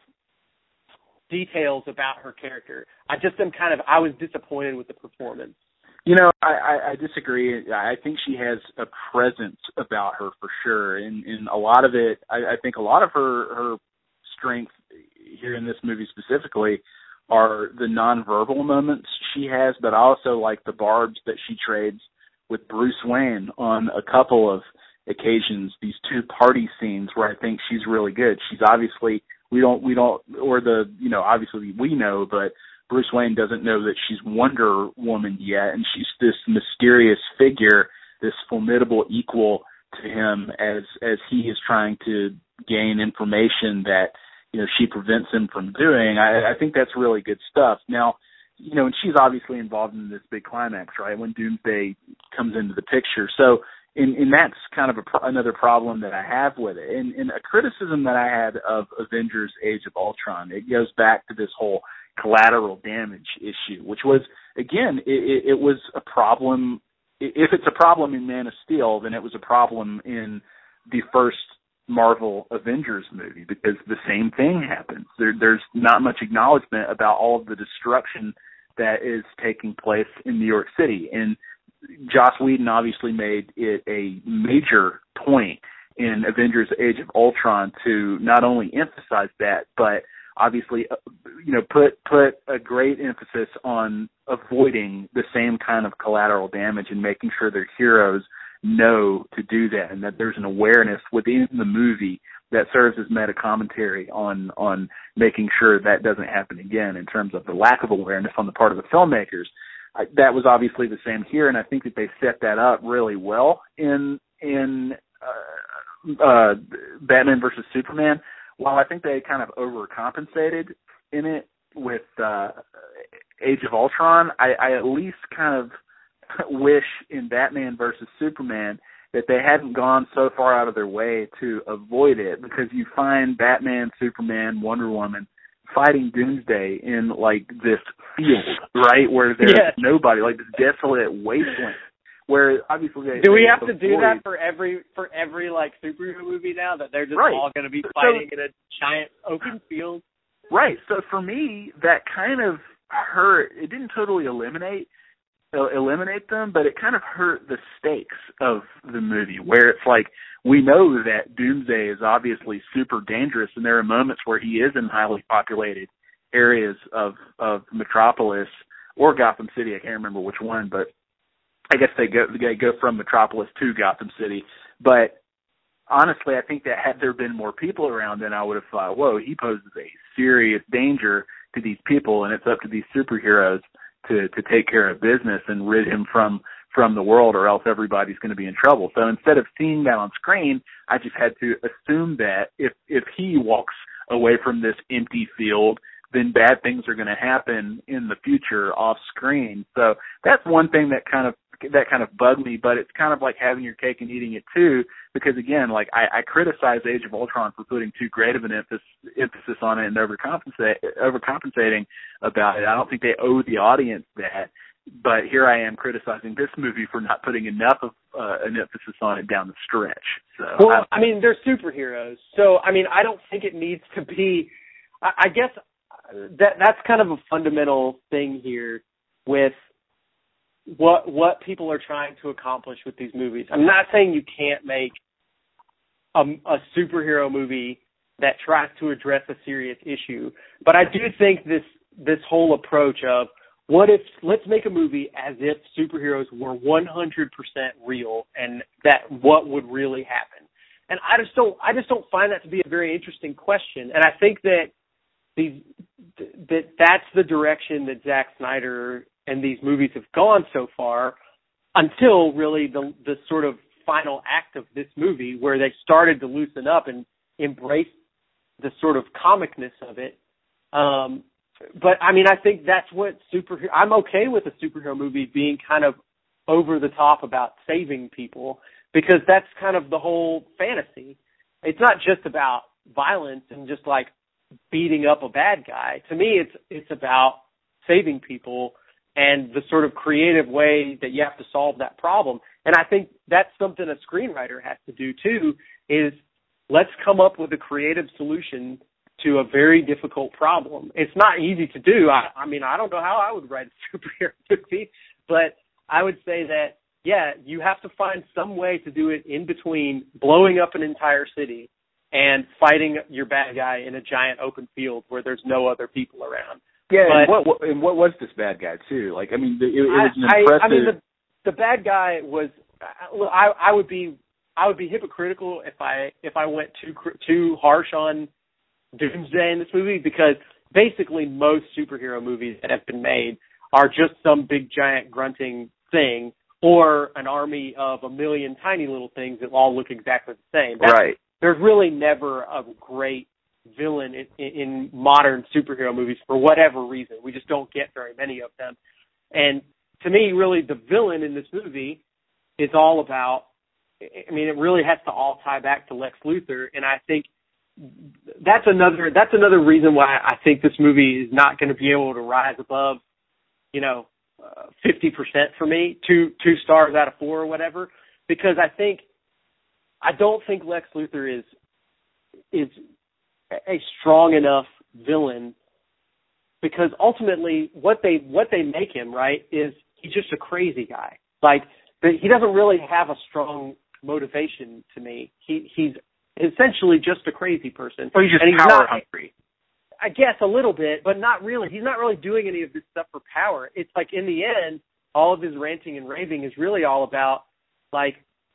details about her character. I just am kind of, I was disappointed with the performance. You know, I, I, I disagree. I think she has a presence about her for sure. And, and a lot of it, I, I think a lot of her, her strength here in this movie specifically are the nonverbal moments she has, but I also like the barbs that she trades with Bruce Wayne on a couple of occasions, these two party scenes where I think she's really good. She's obviously, we don't, we don't, or the, you know, obviously we know, but Bruce Wayne doesn't know that she's Wonder Woman yet, and she's this mysterious figure, this formidable equal to him as as he is trying to gain information that, you know, she prevents him from doing. I, I think that's really good stuff. Now, you know, and she's obviously involved in this big climax, right, when Doomsday comes into the picture. So, and, and that's kind of a pro- another problem that I have with it. And, and a criticism that I had of Avengers Age of Ultron, it goes back to this whole collateral damage issue, which was, again, it, it was a problem. If it's a problem in Man of Steel, then it was a problem in the first Marvel Avengers movie, because the same thing happens. There, there's not much acknowledgement about all of the destruction that is taking place in New York City. And Joss Whedon obviously made it a major point in Avengers Age of Ultron to not only emphasize that, but obviously, you know, put put a great emphasis on avoiding the same kind of collateral damage and making sure their heroes know to do that, and that there's an awareness within the movie that serves as meta commentary on on making sure that doesn't happen again in terms of the lack of awareness on the part of the filmmakers. I, that was obviously the same here, and I think that they set that up really well in in uh, uh, Batman versus Superman. While I think they kind of overcompensated in it with uh, Age of Ultron, I, I at least kind of wish in Batman versus Superman that they hadn't gone so far out of their way to avoid it, because you find Batman, Superman, Wonder Woman fighting Doomsday in, like, this field, right, where there's yeah. nobody, like this desolate wasteland. Where obviously they, do we they have to avoid... do that for every for every like superhero movie now, that they're just right. all going to be fighting so, in a giant open field? Right. So for me, that kind of hurt. It didn't totally eliminate eliminate them, but it kind of hurt the stakes of the movie, where it's like, we know that Doomsday is obviously super dangerous, and there are moments where he is in highly populated areas of, of Metropolis or Gotham City. I can't remember which one, but I guess they go they go from Metropolis to Gotham City. But honestly, I think that had there been more people around, then I would have thought, whoa, he poses a serious danger to these people, and it's up to these superheroes to, to take care of business and rid him from, from the world, or else everybody's going to be in trouble. So instead of seeing that on screen, I just had to assume that if, if he walks away from this empty field, then bad things are going to happen in the future off screen. So that's one thing that kind of that kind of bugged me, but it's kind of like having your cake and eating it too, because again, like I, I criticize Age of Ultron for putting too great of an emphasis, emphasis on it and overcompensate, overcompensating about it. I don't think they owe the audience that, but here I am criticizing this movie for not putting enough of uh, an emphasis on it down the stretch. So, well, I, I mean, they're superheroes, so I mean, I don't think it needs to be. I, I guess that that's kind of a fundamental thing here with what what people are trying to accomplish with these movies. I'm not saying you can't make a, a superhero movie that tries to address a serious issue, but I do think this this whole approach of what if let's make a movie as if superheroes were one hundred percent real and that what would really happen. And I just don't I just don't find that to be a very interesting question. And I think that these that that's the direction that Zack Snyder and these movies have gone so far, until really the the sort of final act of this movie, where they started to loosen up and embrace the sort of comicness of it. Um, but I mean, I think that's what superhero. I'm okay with a superhero movie being kind of over the top about saving people, because that's kind of the whole fantasy. It's not just about violence and just like beating up a bad guy. To me, it's it's about saving people and the sort of creative way that you have to solve that problem. And I think that's something a screenwriter has to do too, is let's come up with a creative solution to a very difficult problem. It's not easy to do. I, I mean, I don't know how I would write a superhero movie, but I would say that, yeah, you have to find some way to do it in between blowing up an entire city and fighting your bad guy in a giant open field where there's no other people around. Yeah, but, and what, what and what was this bad guy too? Like, I mean, it, it was an impressive. I, I mean, the, the bad guy was. I, I would be. I would be hypocritical if I if I went too too harsh on Doomsday in this movie, because basically most superhero movies that have been made are just some big giant grunting thing, or an army of a million tiny little things that all look exactly the same. That's, right. There's really never a great villain in, in modern superhero movies for whatever reason. We just don't get very many of them. And to me, really, the villain in this movie is all about, I mean, it really has to all tie back to Lex Luthor. And I think that's another, that's another reason why I think this movie is not going to be able to rise above, you know, uh, fifty percent for me, two, two stars out of four or whatever, because I think, I don't think Lex Luthor is, is a strong enough villain, because ultimately what they what they make him, right, is he's just a crazy guy. Like, he doesn't really have a strong motivation to me. He he's essentially just a crazy person. Or he's just and he's power not, hungry. I guess a little bit, but not really. He's not really doing any of this stuff for power. It's like, in the end, all of his ranting and raving is really all about like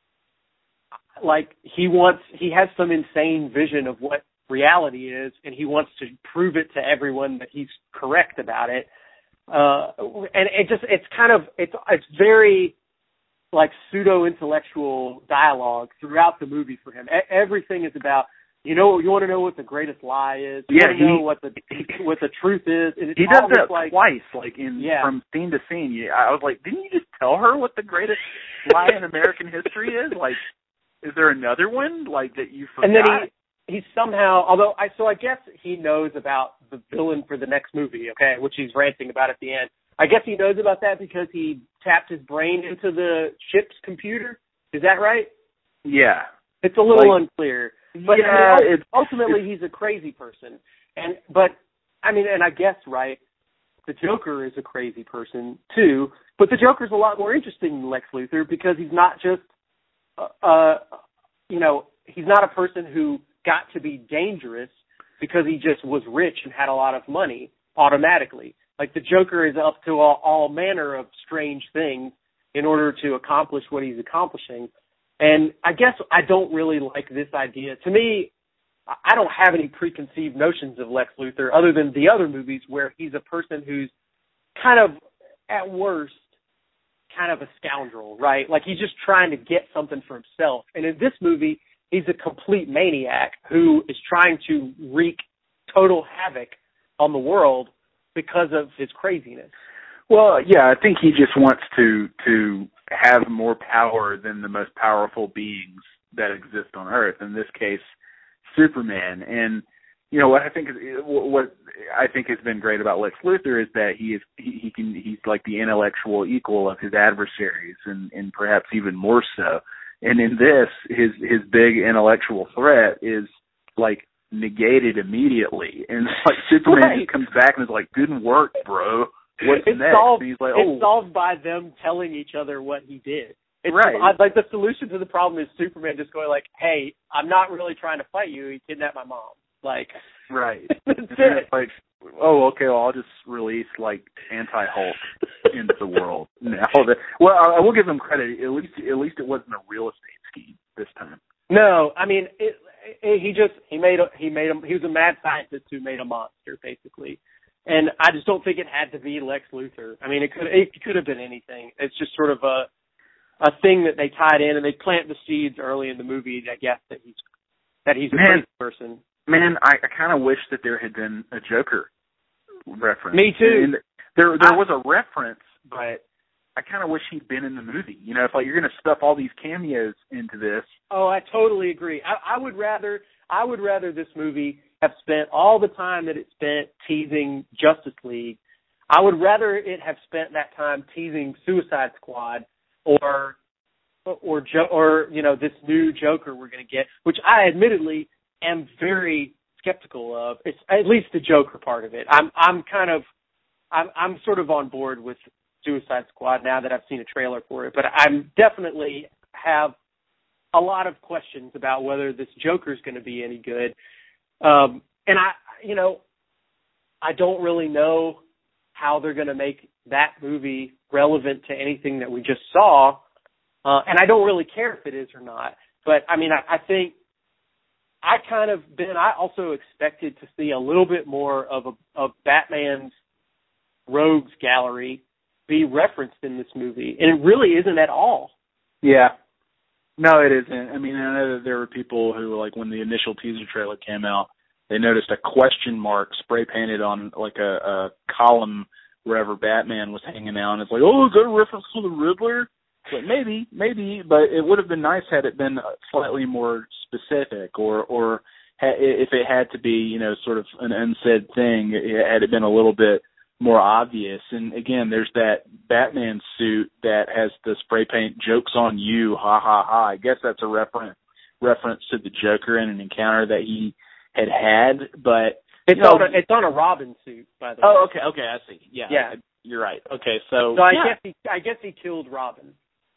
like he wants he has some insane vision of what reality is, and he wants to prove it to everyone that he's correct about it. Uh, and it just, it's kind of, it's, it's very like pseudo intellectual dialogue throughout the movie for him. E- everything is about, you know, you want to know what the greatest lie is. You yeah, want to know what the, what the truth is. And it's he does that like, twice, like in, yeah. from scene to scene. Yeah, I was like, didn't you just tell her what the greatest lie in American history is? Like, is there another one like that you forgot? And then he, He's somehow, although I, so I guess he knows about the villain for the next movie, okay, which he's ranting about at the end. I guess he knows about that because he tapped his brain into the ship's computer. Is that right? Yeah. It's a little like, unclear. But yeah, I mean, it's, ultimately, it's, he's a crazy person. And, but, I mean, and I guess, right, the Joker is a crazy person too, but the Joker's a lot more interesting than Lex Luthor because he's not just, uh, uh you know, he's not a person who got to be dangerous because he just was rich and had a lot of money automatically. Like, the Joker is up to all, all manner of strange things in order to accomplish what he's accomplishing. And I guess I don't really like this idea. To me, I don't have any preconceived notions of Lex Luthor other than the other movies where he's a person who's kind of, at worst, kind of a scoundrel, right? Like, he's just trying to get something for himself. And in this movie, he's a complete maniac who is trying to wreak total havoc on the world because of his craziness. Well, yeah, I think he just wants to to have more power than the most powerful beings that exist on Earth. In this case, Superman. And you know what I think is what I think has been great about Lex Luthor is that he is he, he can he's like the intellectual equal of his adversaries, and, and perhaps even more so. And in this, his his big intellectual threat is like negated immediately, and like Superman right. just comes back and is like, "Good work, bro. What's it's next?" Solved, and he's like, "Oh, it's solved by them telling each other what he did." It's right. I, like the solution to the problem is Superman just going like, "Hey, I'm not really trying to fight you. He kidnapped my mom." Like, right. That's and it. It's like, oh, okay. Well, I'll just release like anti-Hulk into the world now. That, well, I will give him credit. At least, at least it wasn't a real estate scheme this time. No, I mean, it, it, he just he made a, he made a, he was a mad scientist who made a monster basically, and I just don't think it had to be Lex Luthor. I mean, it could it could have been anything. It's just sort of a a thing that they tied in, and they plant the seeds early in the movie. I guess that he's that he's a Man. crazy person. Man, I, I kind of wish that there had been a Joker reference. Me too. And there, there I, was a reference, but I kind of wish he'd been in the movie. You know, if like you're going to stuff all these cameos into this. Oh, I totally agree. I, I would rather, I would rather this movie have spent all the time that it spent teasing Justice League. I would rather it have spent that time teasing Suicide Squad, or, or, or you know, this new Joker we're going to get, which I admittedly am very skeptical of. It's at least the Joker part of it. I'm I'm kind of I'm I'm sort of on board with Suicide Squad now that I've seen a trailer for it, but I'm definitely have a lot of questions about whether this Joker's going to be any good. Um, and I, you know, I don't really know how they're going to make that movie relevant to anything that we just saw, uh, and I don't really care if it is or not. But I mean, I, I think. I kind of been, I also expected to see a little bit more of a, of Batman's rogues gallery be referenced in this movie, and it really isn't at all. Yeah. No, it isn't. I mean, I know that there were people who, like, when the initial teaser trailer came out, they noticed a question mark spray painted on, like, a, a column wherever Batman was hanging out, and it's like, oh, is that a reference to the Riddler? But maybe, maybe, but it would have been nice had it been slightly more specific, or, or ha- if it had to be, you know, sort of an unsaid thing, had it been a little bit more obvious. And again, there's that Batman suit that has the spray paint "Joke's on you, ha ha ha." I guess that's a reference reference to the Joker in an encounter that he had had, but it's you know, on a, it's on a Robin suit, by the way. Oh, okay, okay, I see. Yeah, yeah, you're right. Okay, so so I yeah. guess he I guess he killed Robin.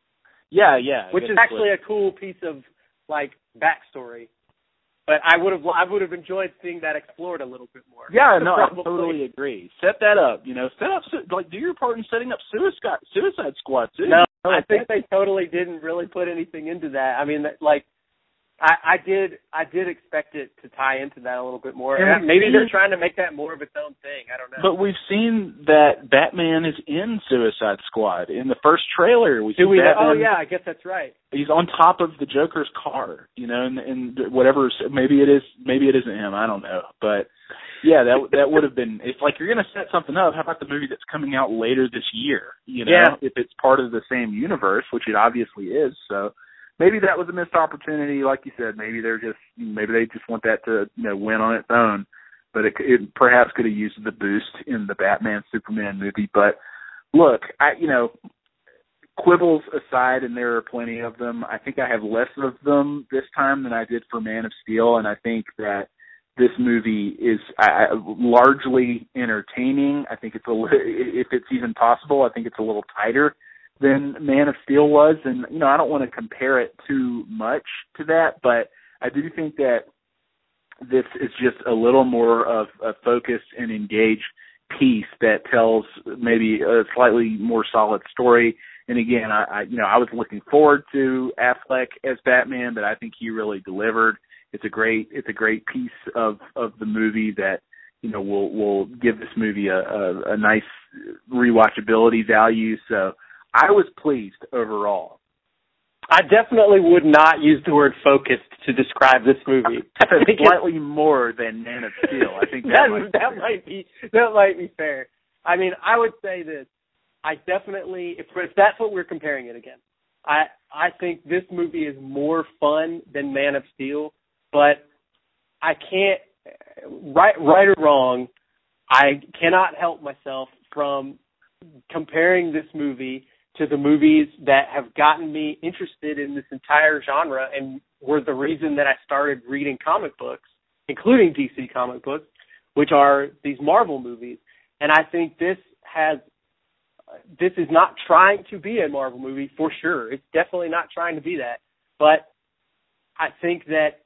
Yeah, yeah. Which is actually a cool piece of, like, backstory. But I would have I would have enjoyed seeing that explored a little bit more. Yeah, no, I totally agree. Set that up, you know. Set up, like, do your part in setting up Suicide Suicide Squad too. No, I think they totally didn't really put anything into that. I mean, like, I, I did I did expect it to tie into that a little bit more. And maybe they're trying to make that more of its own thing. I don't know. But we've seen that Batman is in Suicide Squad. In the first trailer, we see Do we Batman. Oh, yeah, I guess that's right. He's on top of the Joker's car, you know, and, and whatever. Maybe it is. Maybe it isn't him. I don't know. But yeah, that that would have been. It's like you're going to set something up. How about the movie that's coming out later this year? You know, yeah. if it's part of the same universe, which it obviously is. So. Maybe that was a missed opportunity, like you said. Maybe they're just, maybe they just want that to, you know, win on its own. But it, it perhaps could have used the boost in the Batman Superman movie. But look, I, you know, quibbles aside, and there are plenty of them. I think I have less of them this time than I did for Man of Steel, and I think that this movie is uh, largely entertaining. I think it's a if it's even possible, I think it's a little tighter than Man of Steel was, and you know I don't want to compare it too much to that, but I do think that this is just a little more of a focused and engaged piece that tells maybe a slightly more solid story. And again, I, I you know I was looking forward to Affleck as Batman, but I think he really delivered. It's a great it's a great piece of, of the movie that you know will will give this movie a, a, a nice rewatchability value. So I was pleased overall. I definitely would not use the word focused to describe this movie. I think slightly more than Man of Steel. I think that, that, might, that might be that might be fair. I mean, I would say this. I definitely, if, if that's what we're comparing it again, I I think this movie is more fun than Man of Steel. But I can't, right, right or wrong, I cannot help myself from comparing this movie to the movies that have gotten me interested in this entire genre and were the reason that I started reading comic books, including D C comic books, which are these Marvel movies. And I think this has, this is not trying to be a Marvel movie for sure. It's definitely not trying to be that. But I think that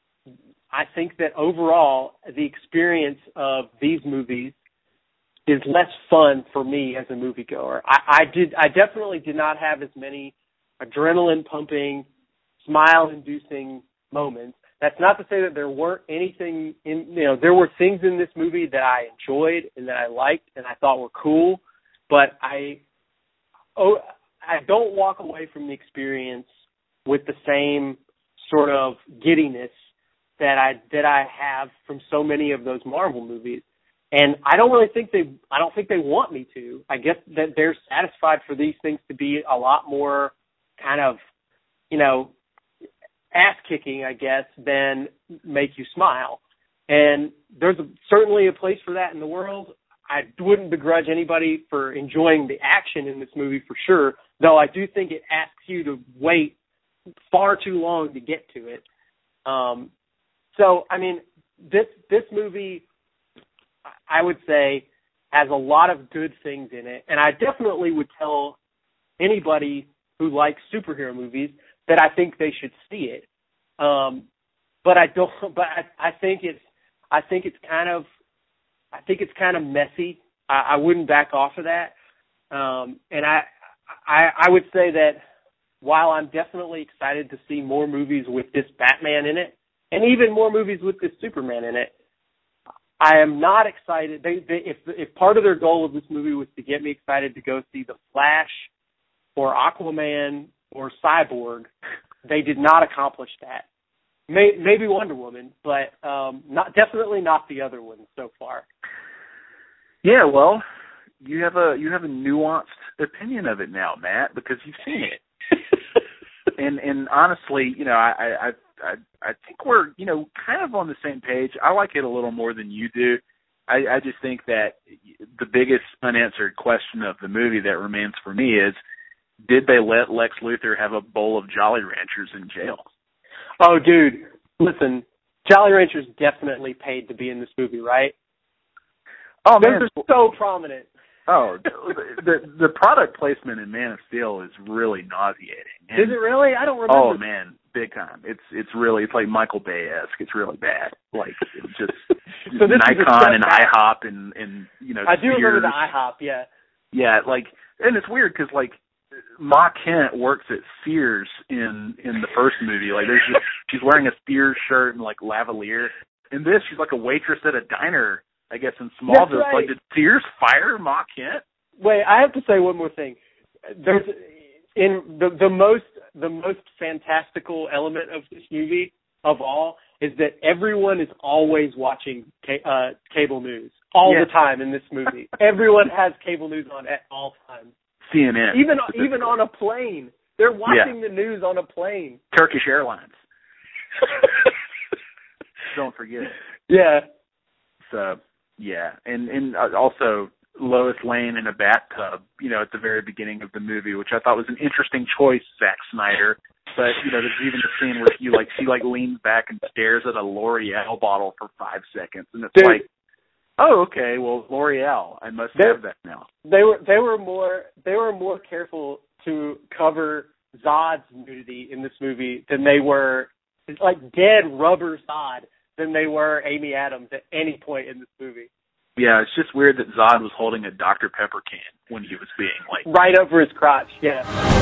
I think that overall, the experience of these movies is less fun for me as a moviegoer. I, I did, I definitely did not have as many adrenaline-pumping, smile-inducing moments. That's not to say that there weren't anything in, you know, there were things in this movie that I enjoyed and that I liked and I thought were cool, but I, oh, I don't walk away from the experience with the same sort of giddiness that I that I have from so many of those Marvel movies. And I don't really think they I don't think they want me to. I guess that they're satisfied for these things to be a lot more kind of, you know, ass kicking, I guess, than make you smile. And there's a, certainly a place for that in the world. I wouldn't begrudge anybody for enjoying the action in this movie for sure, though I do think it asks you to wait far too long to get to it. Um So, I mean, this this movie, I would say, has a lot of good things in it. And I definitely would tell anybody who likes superhero movies that I think they should see it. Um, but I don't. But I, I think it's. I think it's kind of. I think it's kind of messy. I, I wouldn't back off of that. Um, and I, I, I would say that while I'm definitely excited to see more movies with this Batman in it, and even more movies with this Superman in it, I am not excited. They, they, if if part of their goal of this movie was to get me excited to go see The Flash or Aquaman or Cyborg, they did not accomplish that. May, maybe Wonder Woman, but um, not definitely not the other ones so far. Yeah, well, you have a you have a nuanced opinion of it now, Matt, because you've seen it. and and honestly, you know, I, I I I think we're you know kind of on the same page. I like it a little more than you do. I, I just think that the biggest unanswered question of the movie that remains for me is, did they let Lex Luthor have a bowl of Jolly Ranchers in jail? Oh, dude, listen, Jolly Ranchers definitely paid to be in this movie, right? Oh, those man. are so prominent. Oh, the the product placement in Man of Steel is really nauseating. And, is it really? I don't remember. Oh man, big time. It's it's really it's like Michael Bay-esque. It's really bad. Like it's just, just so this Nikon and IHOP and and you know. I do Sears. remember the IHOP. Yeah. Yeah, like, and it's weird because like Ma Kent works at Sears in in the first movie. Like there's just she's wearing a Sears shirt and like lavalier. In this, she's like a waitress at a diner. I guess in Smallville, right. Like, did Sears fire Ma Kent? Wait, I have to say one more thing. There's in the the most the most fantastical element of this movie of all is that everyone is always watching ca- uh, cable news all yes. the time in this movie. Everyone has cable news on at all times. C N N, even even on a plane, they're watching yeah. the news on a plane. Turkish Airlines. Don't forget it. Yeah. So. Yeah, and and also Lois Lane in a bathtub, you know, at the very beginning of the movie, which I thought was an interesting choice, Zack Snyder. But you know, there's even a scene where you like she like leans back and stares at a L'Oreal bottle for five seconds, and it's Dude. like, oh, okay, well, L'Oreal, I must They- have that now. They were they were more they were more careful to cover Zod's nudity in this movie than they were, like dead rubber Zod, than they were Amy Adams at any point in this movie. Yeah, it's just weird that Zod was holding a Doctor Pepper can when he was being like Right over his crotch, yeah.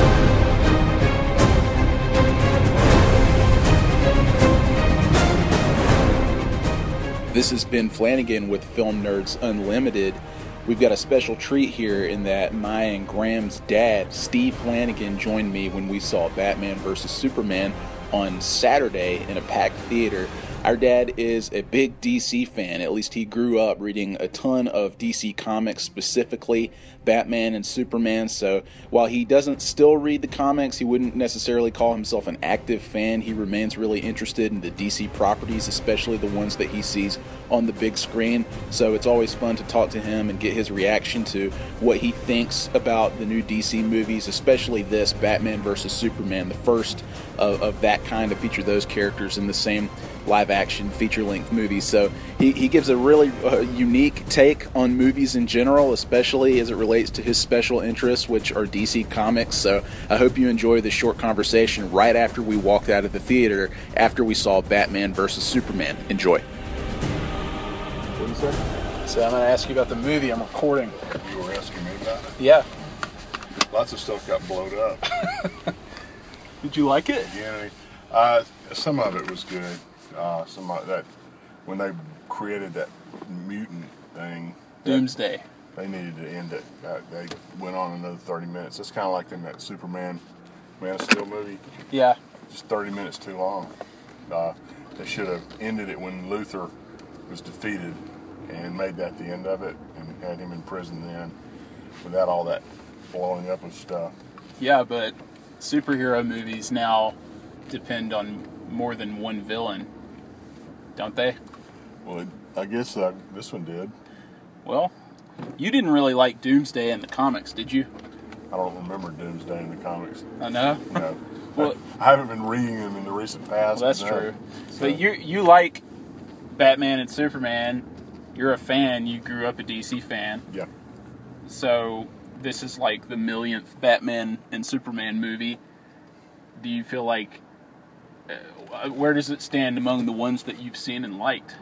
This has been Flanagan with Film Nerds Unlimited. We've got a special treat here in that my and Graham's dad, Steve Flanagan, joined me when we saw Batman versus Superman on Saturday in a packed theater. Our dad is a big D C fan. At least he grew up reading a ton of D C comics, specifically Batman and Superman. So while he doesn't still read the comics, he wouldn't necessarily call himself an active fan. He remains really interested in the D C properties, especially the ones that he sees on the big screen. So it's always fun to talk to him and get his reaction to what he thinks about the new D C movies, especially this Batman versus Superman, the first of, of that kind to feature those characters in the same live-action feature-length movie. So he, he gives a really uh, unique take on movies in general, especially as it relates to his special interests, which are D C Comics. So I hope you enjoy this short conversation right after we walked out of the theater after we saw Batman versus Superman. Enjoy. What did you say? So I'm going to ask you about the movie I'm recording. You were asking me about it? Yeah. Lots of stuff got blown up. Did you like it? Yeah, uh, some of it was good. Uh, some of that, when they created that mutant thing, Doomsday. they needed to end it. Uh, they went on another thirty minutes. It's kind of like in that Superman, Man of Steel movie. Yeah. Just thirty minutes too long. Uh, they should have ended it when Luthor was defeated and made that the end of it and had him in prison then without all that blowing up of stuff. Yeah, but superhero movies now depend on more than one villain, don't they? Well, it, I guess uh, this one did. Well, you didn't really like Doomsday in the comics, did you? I don't remember Doomsday in the comics. I know. No. Well, I, I haven't been reading them in the recent past. Well, that's but no. true. So, But you you like Batman and Superman. You're a fan. You grew up a D C fan. Yeah. So this is like the millionth Batman and Superman movie. Do you feel like, uh, where does it stand among the ones that you've seen and liked?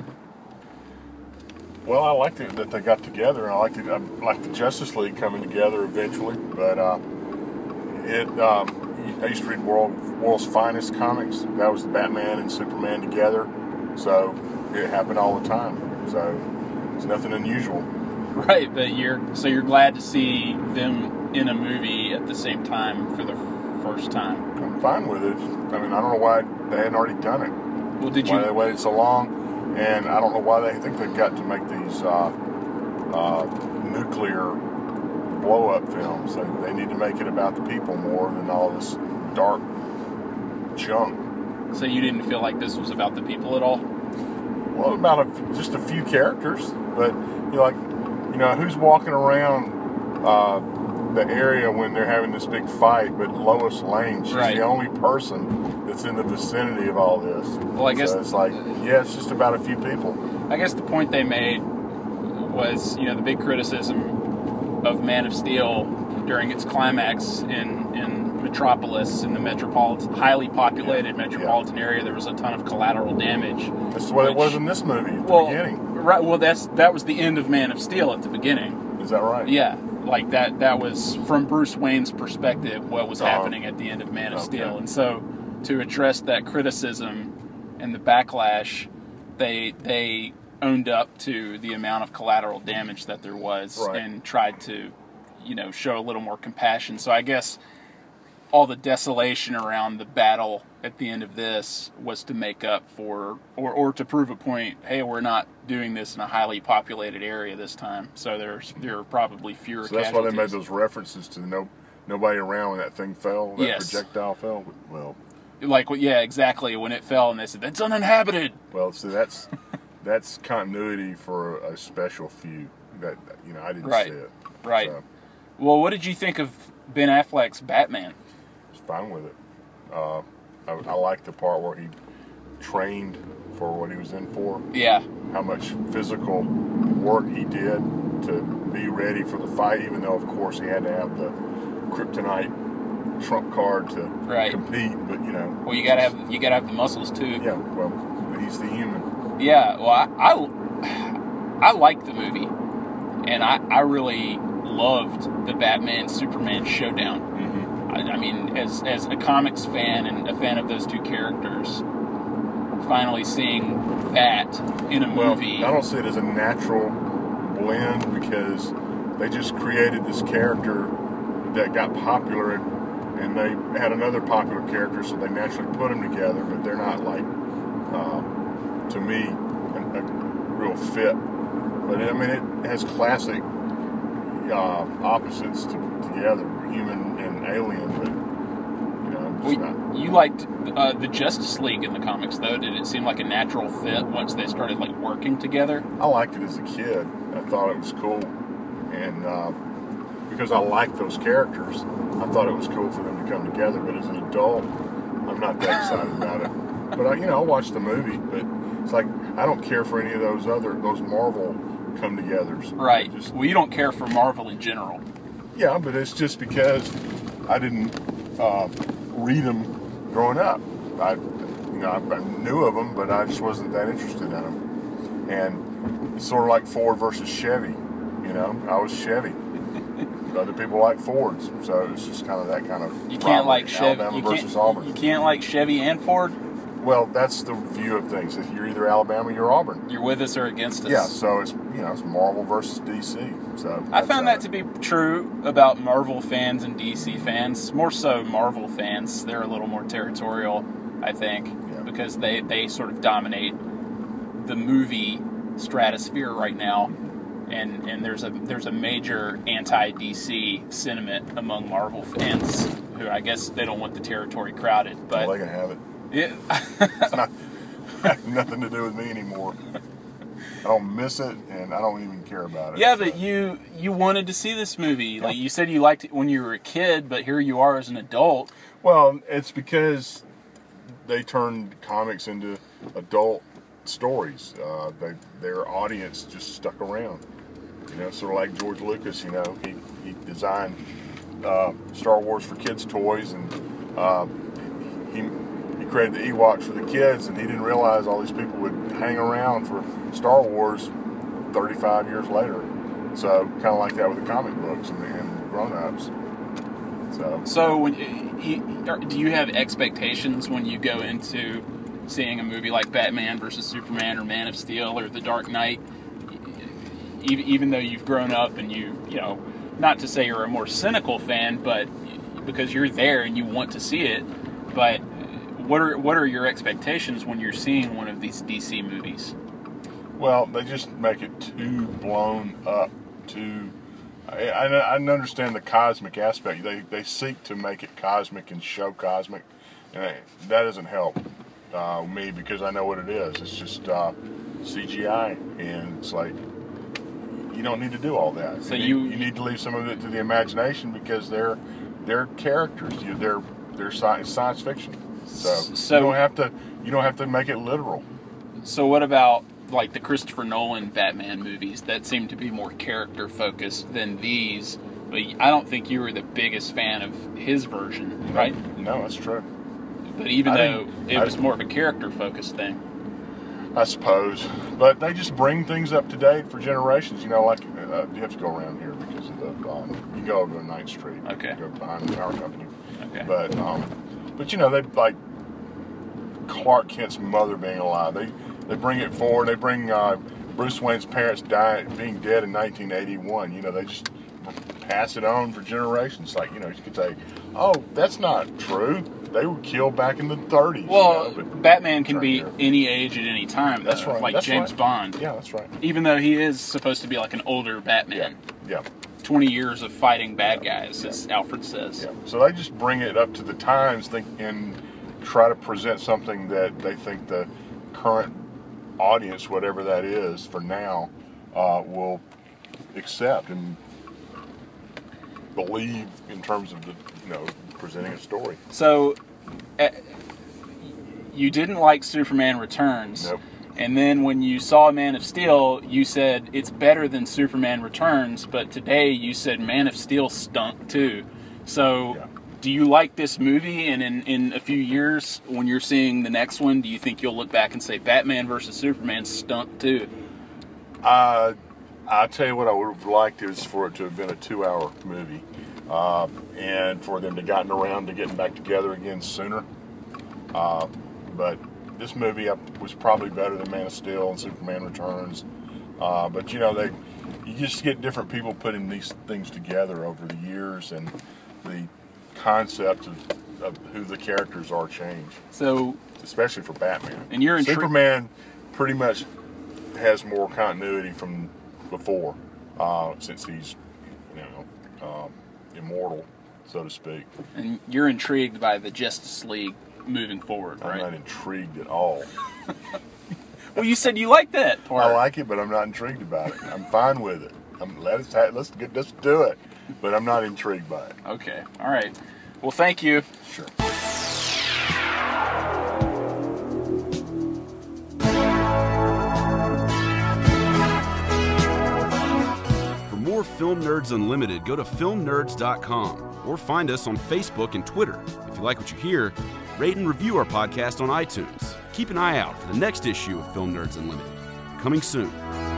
Well, I liked it that they got together, and I liked it. I liked the Justice League coming together eventually. But uh, it, um, I used to read World World's Finest comics. That was Batman and Superman together, so it happened all the time. So it's nothing unusual. Right, but you're so you're glad to see them in a movie at the same time for the f- first time. I'm fine with it. I mean, I don't know why they hadn't already done it. Well, did Why you? they waited so long, and I don't know why they think they've got to make these uh, uh, nuclear blow-up films. They, they need to make it about the people more than all this dark junk. So you didn't feel like this was about the people at all? Well, about a, just a few characters, but you know, like you know, who's walking around uh, the area when they're having this big fight? But Lois Lane, she's Right. the only person that's in the vicinity of all this. Well, I guess so it's like, yeah, it's just about a few people. I guess the point they made was, you know, the big criticism of Man of Steel during its climax in, in Metropolis, in the metropolitan, highly populated Yeah. metropolitan area. There was a ton of collateral damage. That's what it Which- was in this movie at the Well, beginning. right. Well, that's that was the end of Man of Steel at the beginning. Is that right? Yeah, like that. That was from Bruce Wayne's perspective what was Uh-huh. happening at the end of Man of Okay. Steel, and so to address that criticism and the backlash, they they owned up to the amount of collateral damage that there was Right. and tried to, you know, show a little more compassion. So I guess all the desolation around the battle at the end of this was to make up for, or, or to prove a point, hey, we're not doing this in a highly populated area this time, so there's there are probably fewer So that's why they made casualties. those references to no nobody around when that thing fell, that Yes. projectile fell. Well, Like, yeah, exactly, when it fell and they said, that's uninhabited. well, see, that's that's continuity for a special few. That you know, I didn't Right. see it. Right. So, Well, what did you think of Ben Affleck's Batman? I was fine with it. Uh, I, I like the part where he trained for what he was in for. Yeah. How much physical work he did to be ready for the fight, even though, of course, he had to have the kryptonite trump card to right. compete. But you know, well, you gotta have you gotta have the muscles too. Yeah. Well, he's the human. Yeah. Well, I I, I like the movie, and I I really loved the Batman Superman showdown. Mm-hmm. I, I mean, as as a comics fan and a fan of those two characters, finally seeing that in a movie. Well, I don't see it as a natural blend because they just created this character that got popular, and, and they had another popular character, so they naturally put them together. But they're not like, uh, to me, a, a real fit. But I mean, it has classic uh, opposites to, together, human and alien. But you know, it's well, not. You liked uh, the Justice League in the comics, though. Did it seem like a natural fit once they started like working together? I liked it as a kid. I thought it was cool, and uh, because I liked those characters, I thought it was cool for them to come together. But as an adult, I'm not that excited about it. But I, you know, I watched the movie, but it's like I don't care for any of those other those Marvel come togethers. Right. Just, well, you don't care for Marvel in general. Yeah, but it's just because I didn't uh, read them growing up. I, you know, I, I knew of them, but I just wasn't that interested in them. And it's sort of like Ford versus Chevy. You know, I was Chevy. Other people like Fords, so it's just kind of that kind of. You can't like Chevy. Alabama You versus can't, Auburn. You can't like Chevy and Ford. Well, that's the view of things. If you're either Alabama, or you're Auburn. You're with us or against us. Yeah, so it's you know it's Marvel versus D C. So I found that to be true about Marvel fans and D C fans. More so Marvel fans. They're a little more territorial, I think, yeah. because they, they sort of dominate the movie stratosphere right now. And and there's a there's a major anti-D C sentiment among Marvel fans who I guess they don't want the territory crowded. But well, they can have it. Yeah. It's not has nothing to do with me anymore. I don't miss it, and I don't even care about it. Yeah, so. but you you wanted to see this movie. Like you said, you liked it when you were a kid, but here you are as an adult. Well, it's because they turned comics into adult stories. Uh, they their audience just stuck around. You know, sort of like George Lucas. You know, he he designed uh, Star Wars for kids' toys, and uh, he. He created the Ewoks for the kids, and he didn't realize all these people would hang around for Star Wars thirty-five years later. So, kind of like that with the comic books and, and grown-ups. So, so when you, do you have expectations when you go into seeing a movie like Batman versus Superman or Man of Steel or The Dark Knight? Even though you've grown up and you, you know, not to say you're a more cynical fan, but because you're there and you want to see it, but What are what are your expectations when you're seeing one of these D C movies? Well, they just make it too blown up. Too, I, I, I understand the cosmic aspect. They they seek to make it cosmic and show cosmic, and I, that doesn't help uh, me because I know what it is. It's just uh, C G I, and it's like you don't need to do all that. So you you need, you need to leave some of it to the imagination because they're they're characters. You, they're they're science, science fiction. So, so you don't have to you don't have to make it literal. So what about like the Christopher Nolan Batman movies that seem to be more character focused than these? But I don't think you were the biggest fan of his version, right? No, that's true. But even I though it I, was more of a character focused thing, I suppose. But they just bring things up to date for generations. You know, like uh, you have to go around here because of the um, you go over to ninth Street. Okay. Go behind the power company. Okay. But um, but you know they like Clark Kent's mother being alive. They they bring it forward. They bring uh, Bruce Wayne's parents dying, being dead in nineteen eighty-one. You know, they just pass it on for generations. Like you know, you could say, oh, that's not true. They were killed back in the thirties. Well, you know, but Batman can right be here. any age at any time. That's though, right. Like That's James right. Bond. Yeah, that's right. Even though he is supposed to be like an older Batman. Yeah. yeah. twenty years of fighting bad guys, Yeah. as Alfred says. Yeah. So they just bring it up to the times, think, and try to present something that they think the current audience, whatever that is for now, uh, will accept and believe in terms of the, you know, presenting a story. So, uh, you didn't like Superman Returns. Nope. And then when you saw Man of Steel, you said it's better than Superman Returns, but today you said Man of Steel stunk too. So Yeah. do you like this movie? And in, in a few years, when you're seeing the next one, do you think you'll look back and say Batman versus Superman stunk too? Uh, I'll tell you what I would have liked is for it to have been a two-hour movie. Uh, and for them to gotten around to getting back together again sooner. Uh, but this movie was probably better than Man of Steel and Superman Returns. Uh, but, you know, they you just get different people putting these things together over the years, and the concept of, of who the characters are change. So, especially for Batman. And you're intri- Superman pretty much has more continuity from before, uh, since he's, you know, um, immortal, so to speak. And you're intrigued by the Justice League moving forward, I'm right? not intrigued at all. Well, you said you like that part. I like it, but I'm not intrigued about it. I'm fine with it. I'm, let us ha- let's get let's do it, but I'm not intrigued by it. Okay, all right. Well, thank you. Sure. For more Film Nerds Unlimited, go to film nerds dot com or find us on Facebook and Twitter. If you like what you hear, rate and review our podcast on iTunes. Keep an eye out for the next issue of Film Nerds Unlimited, coming soon.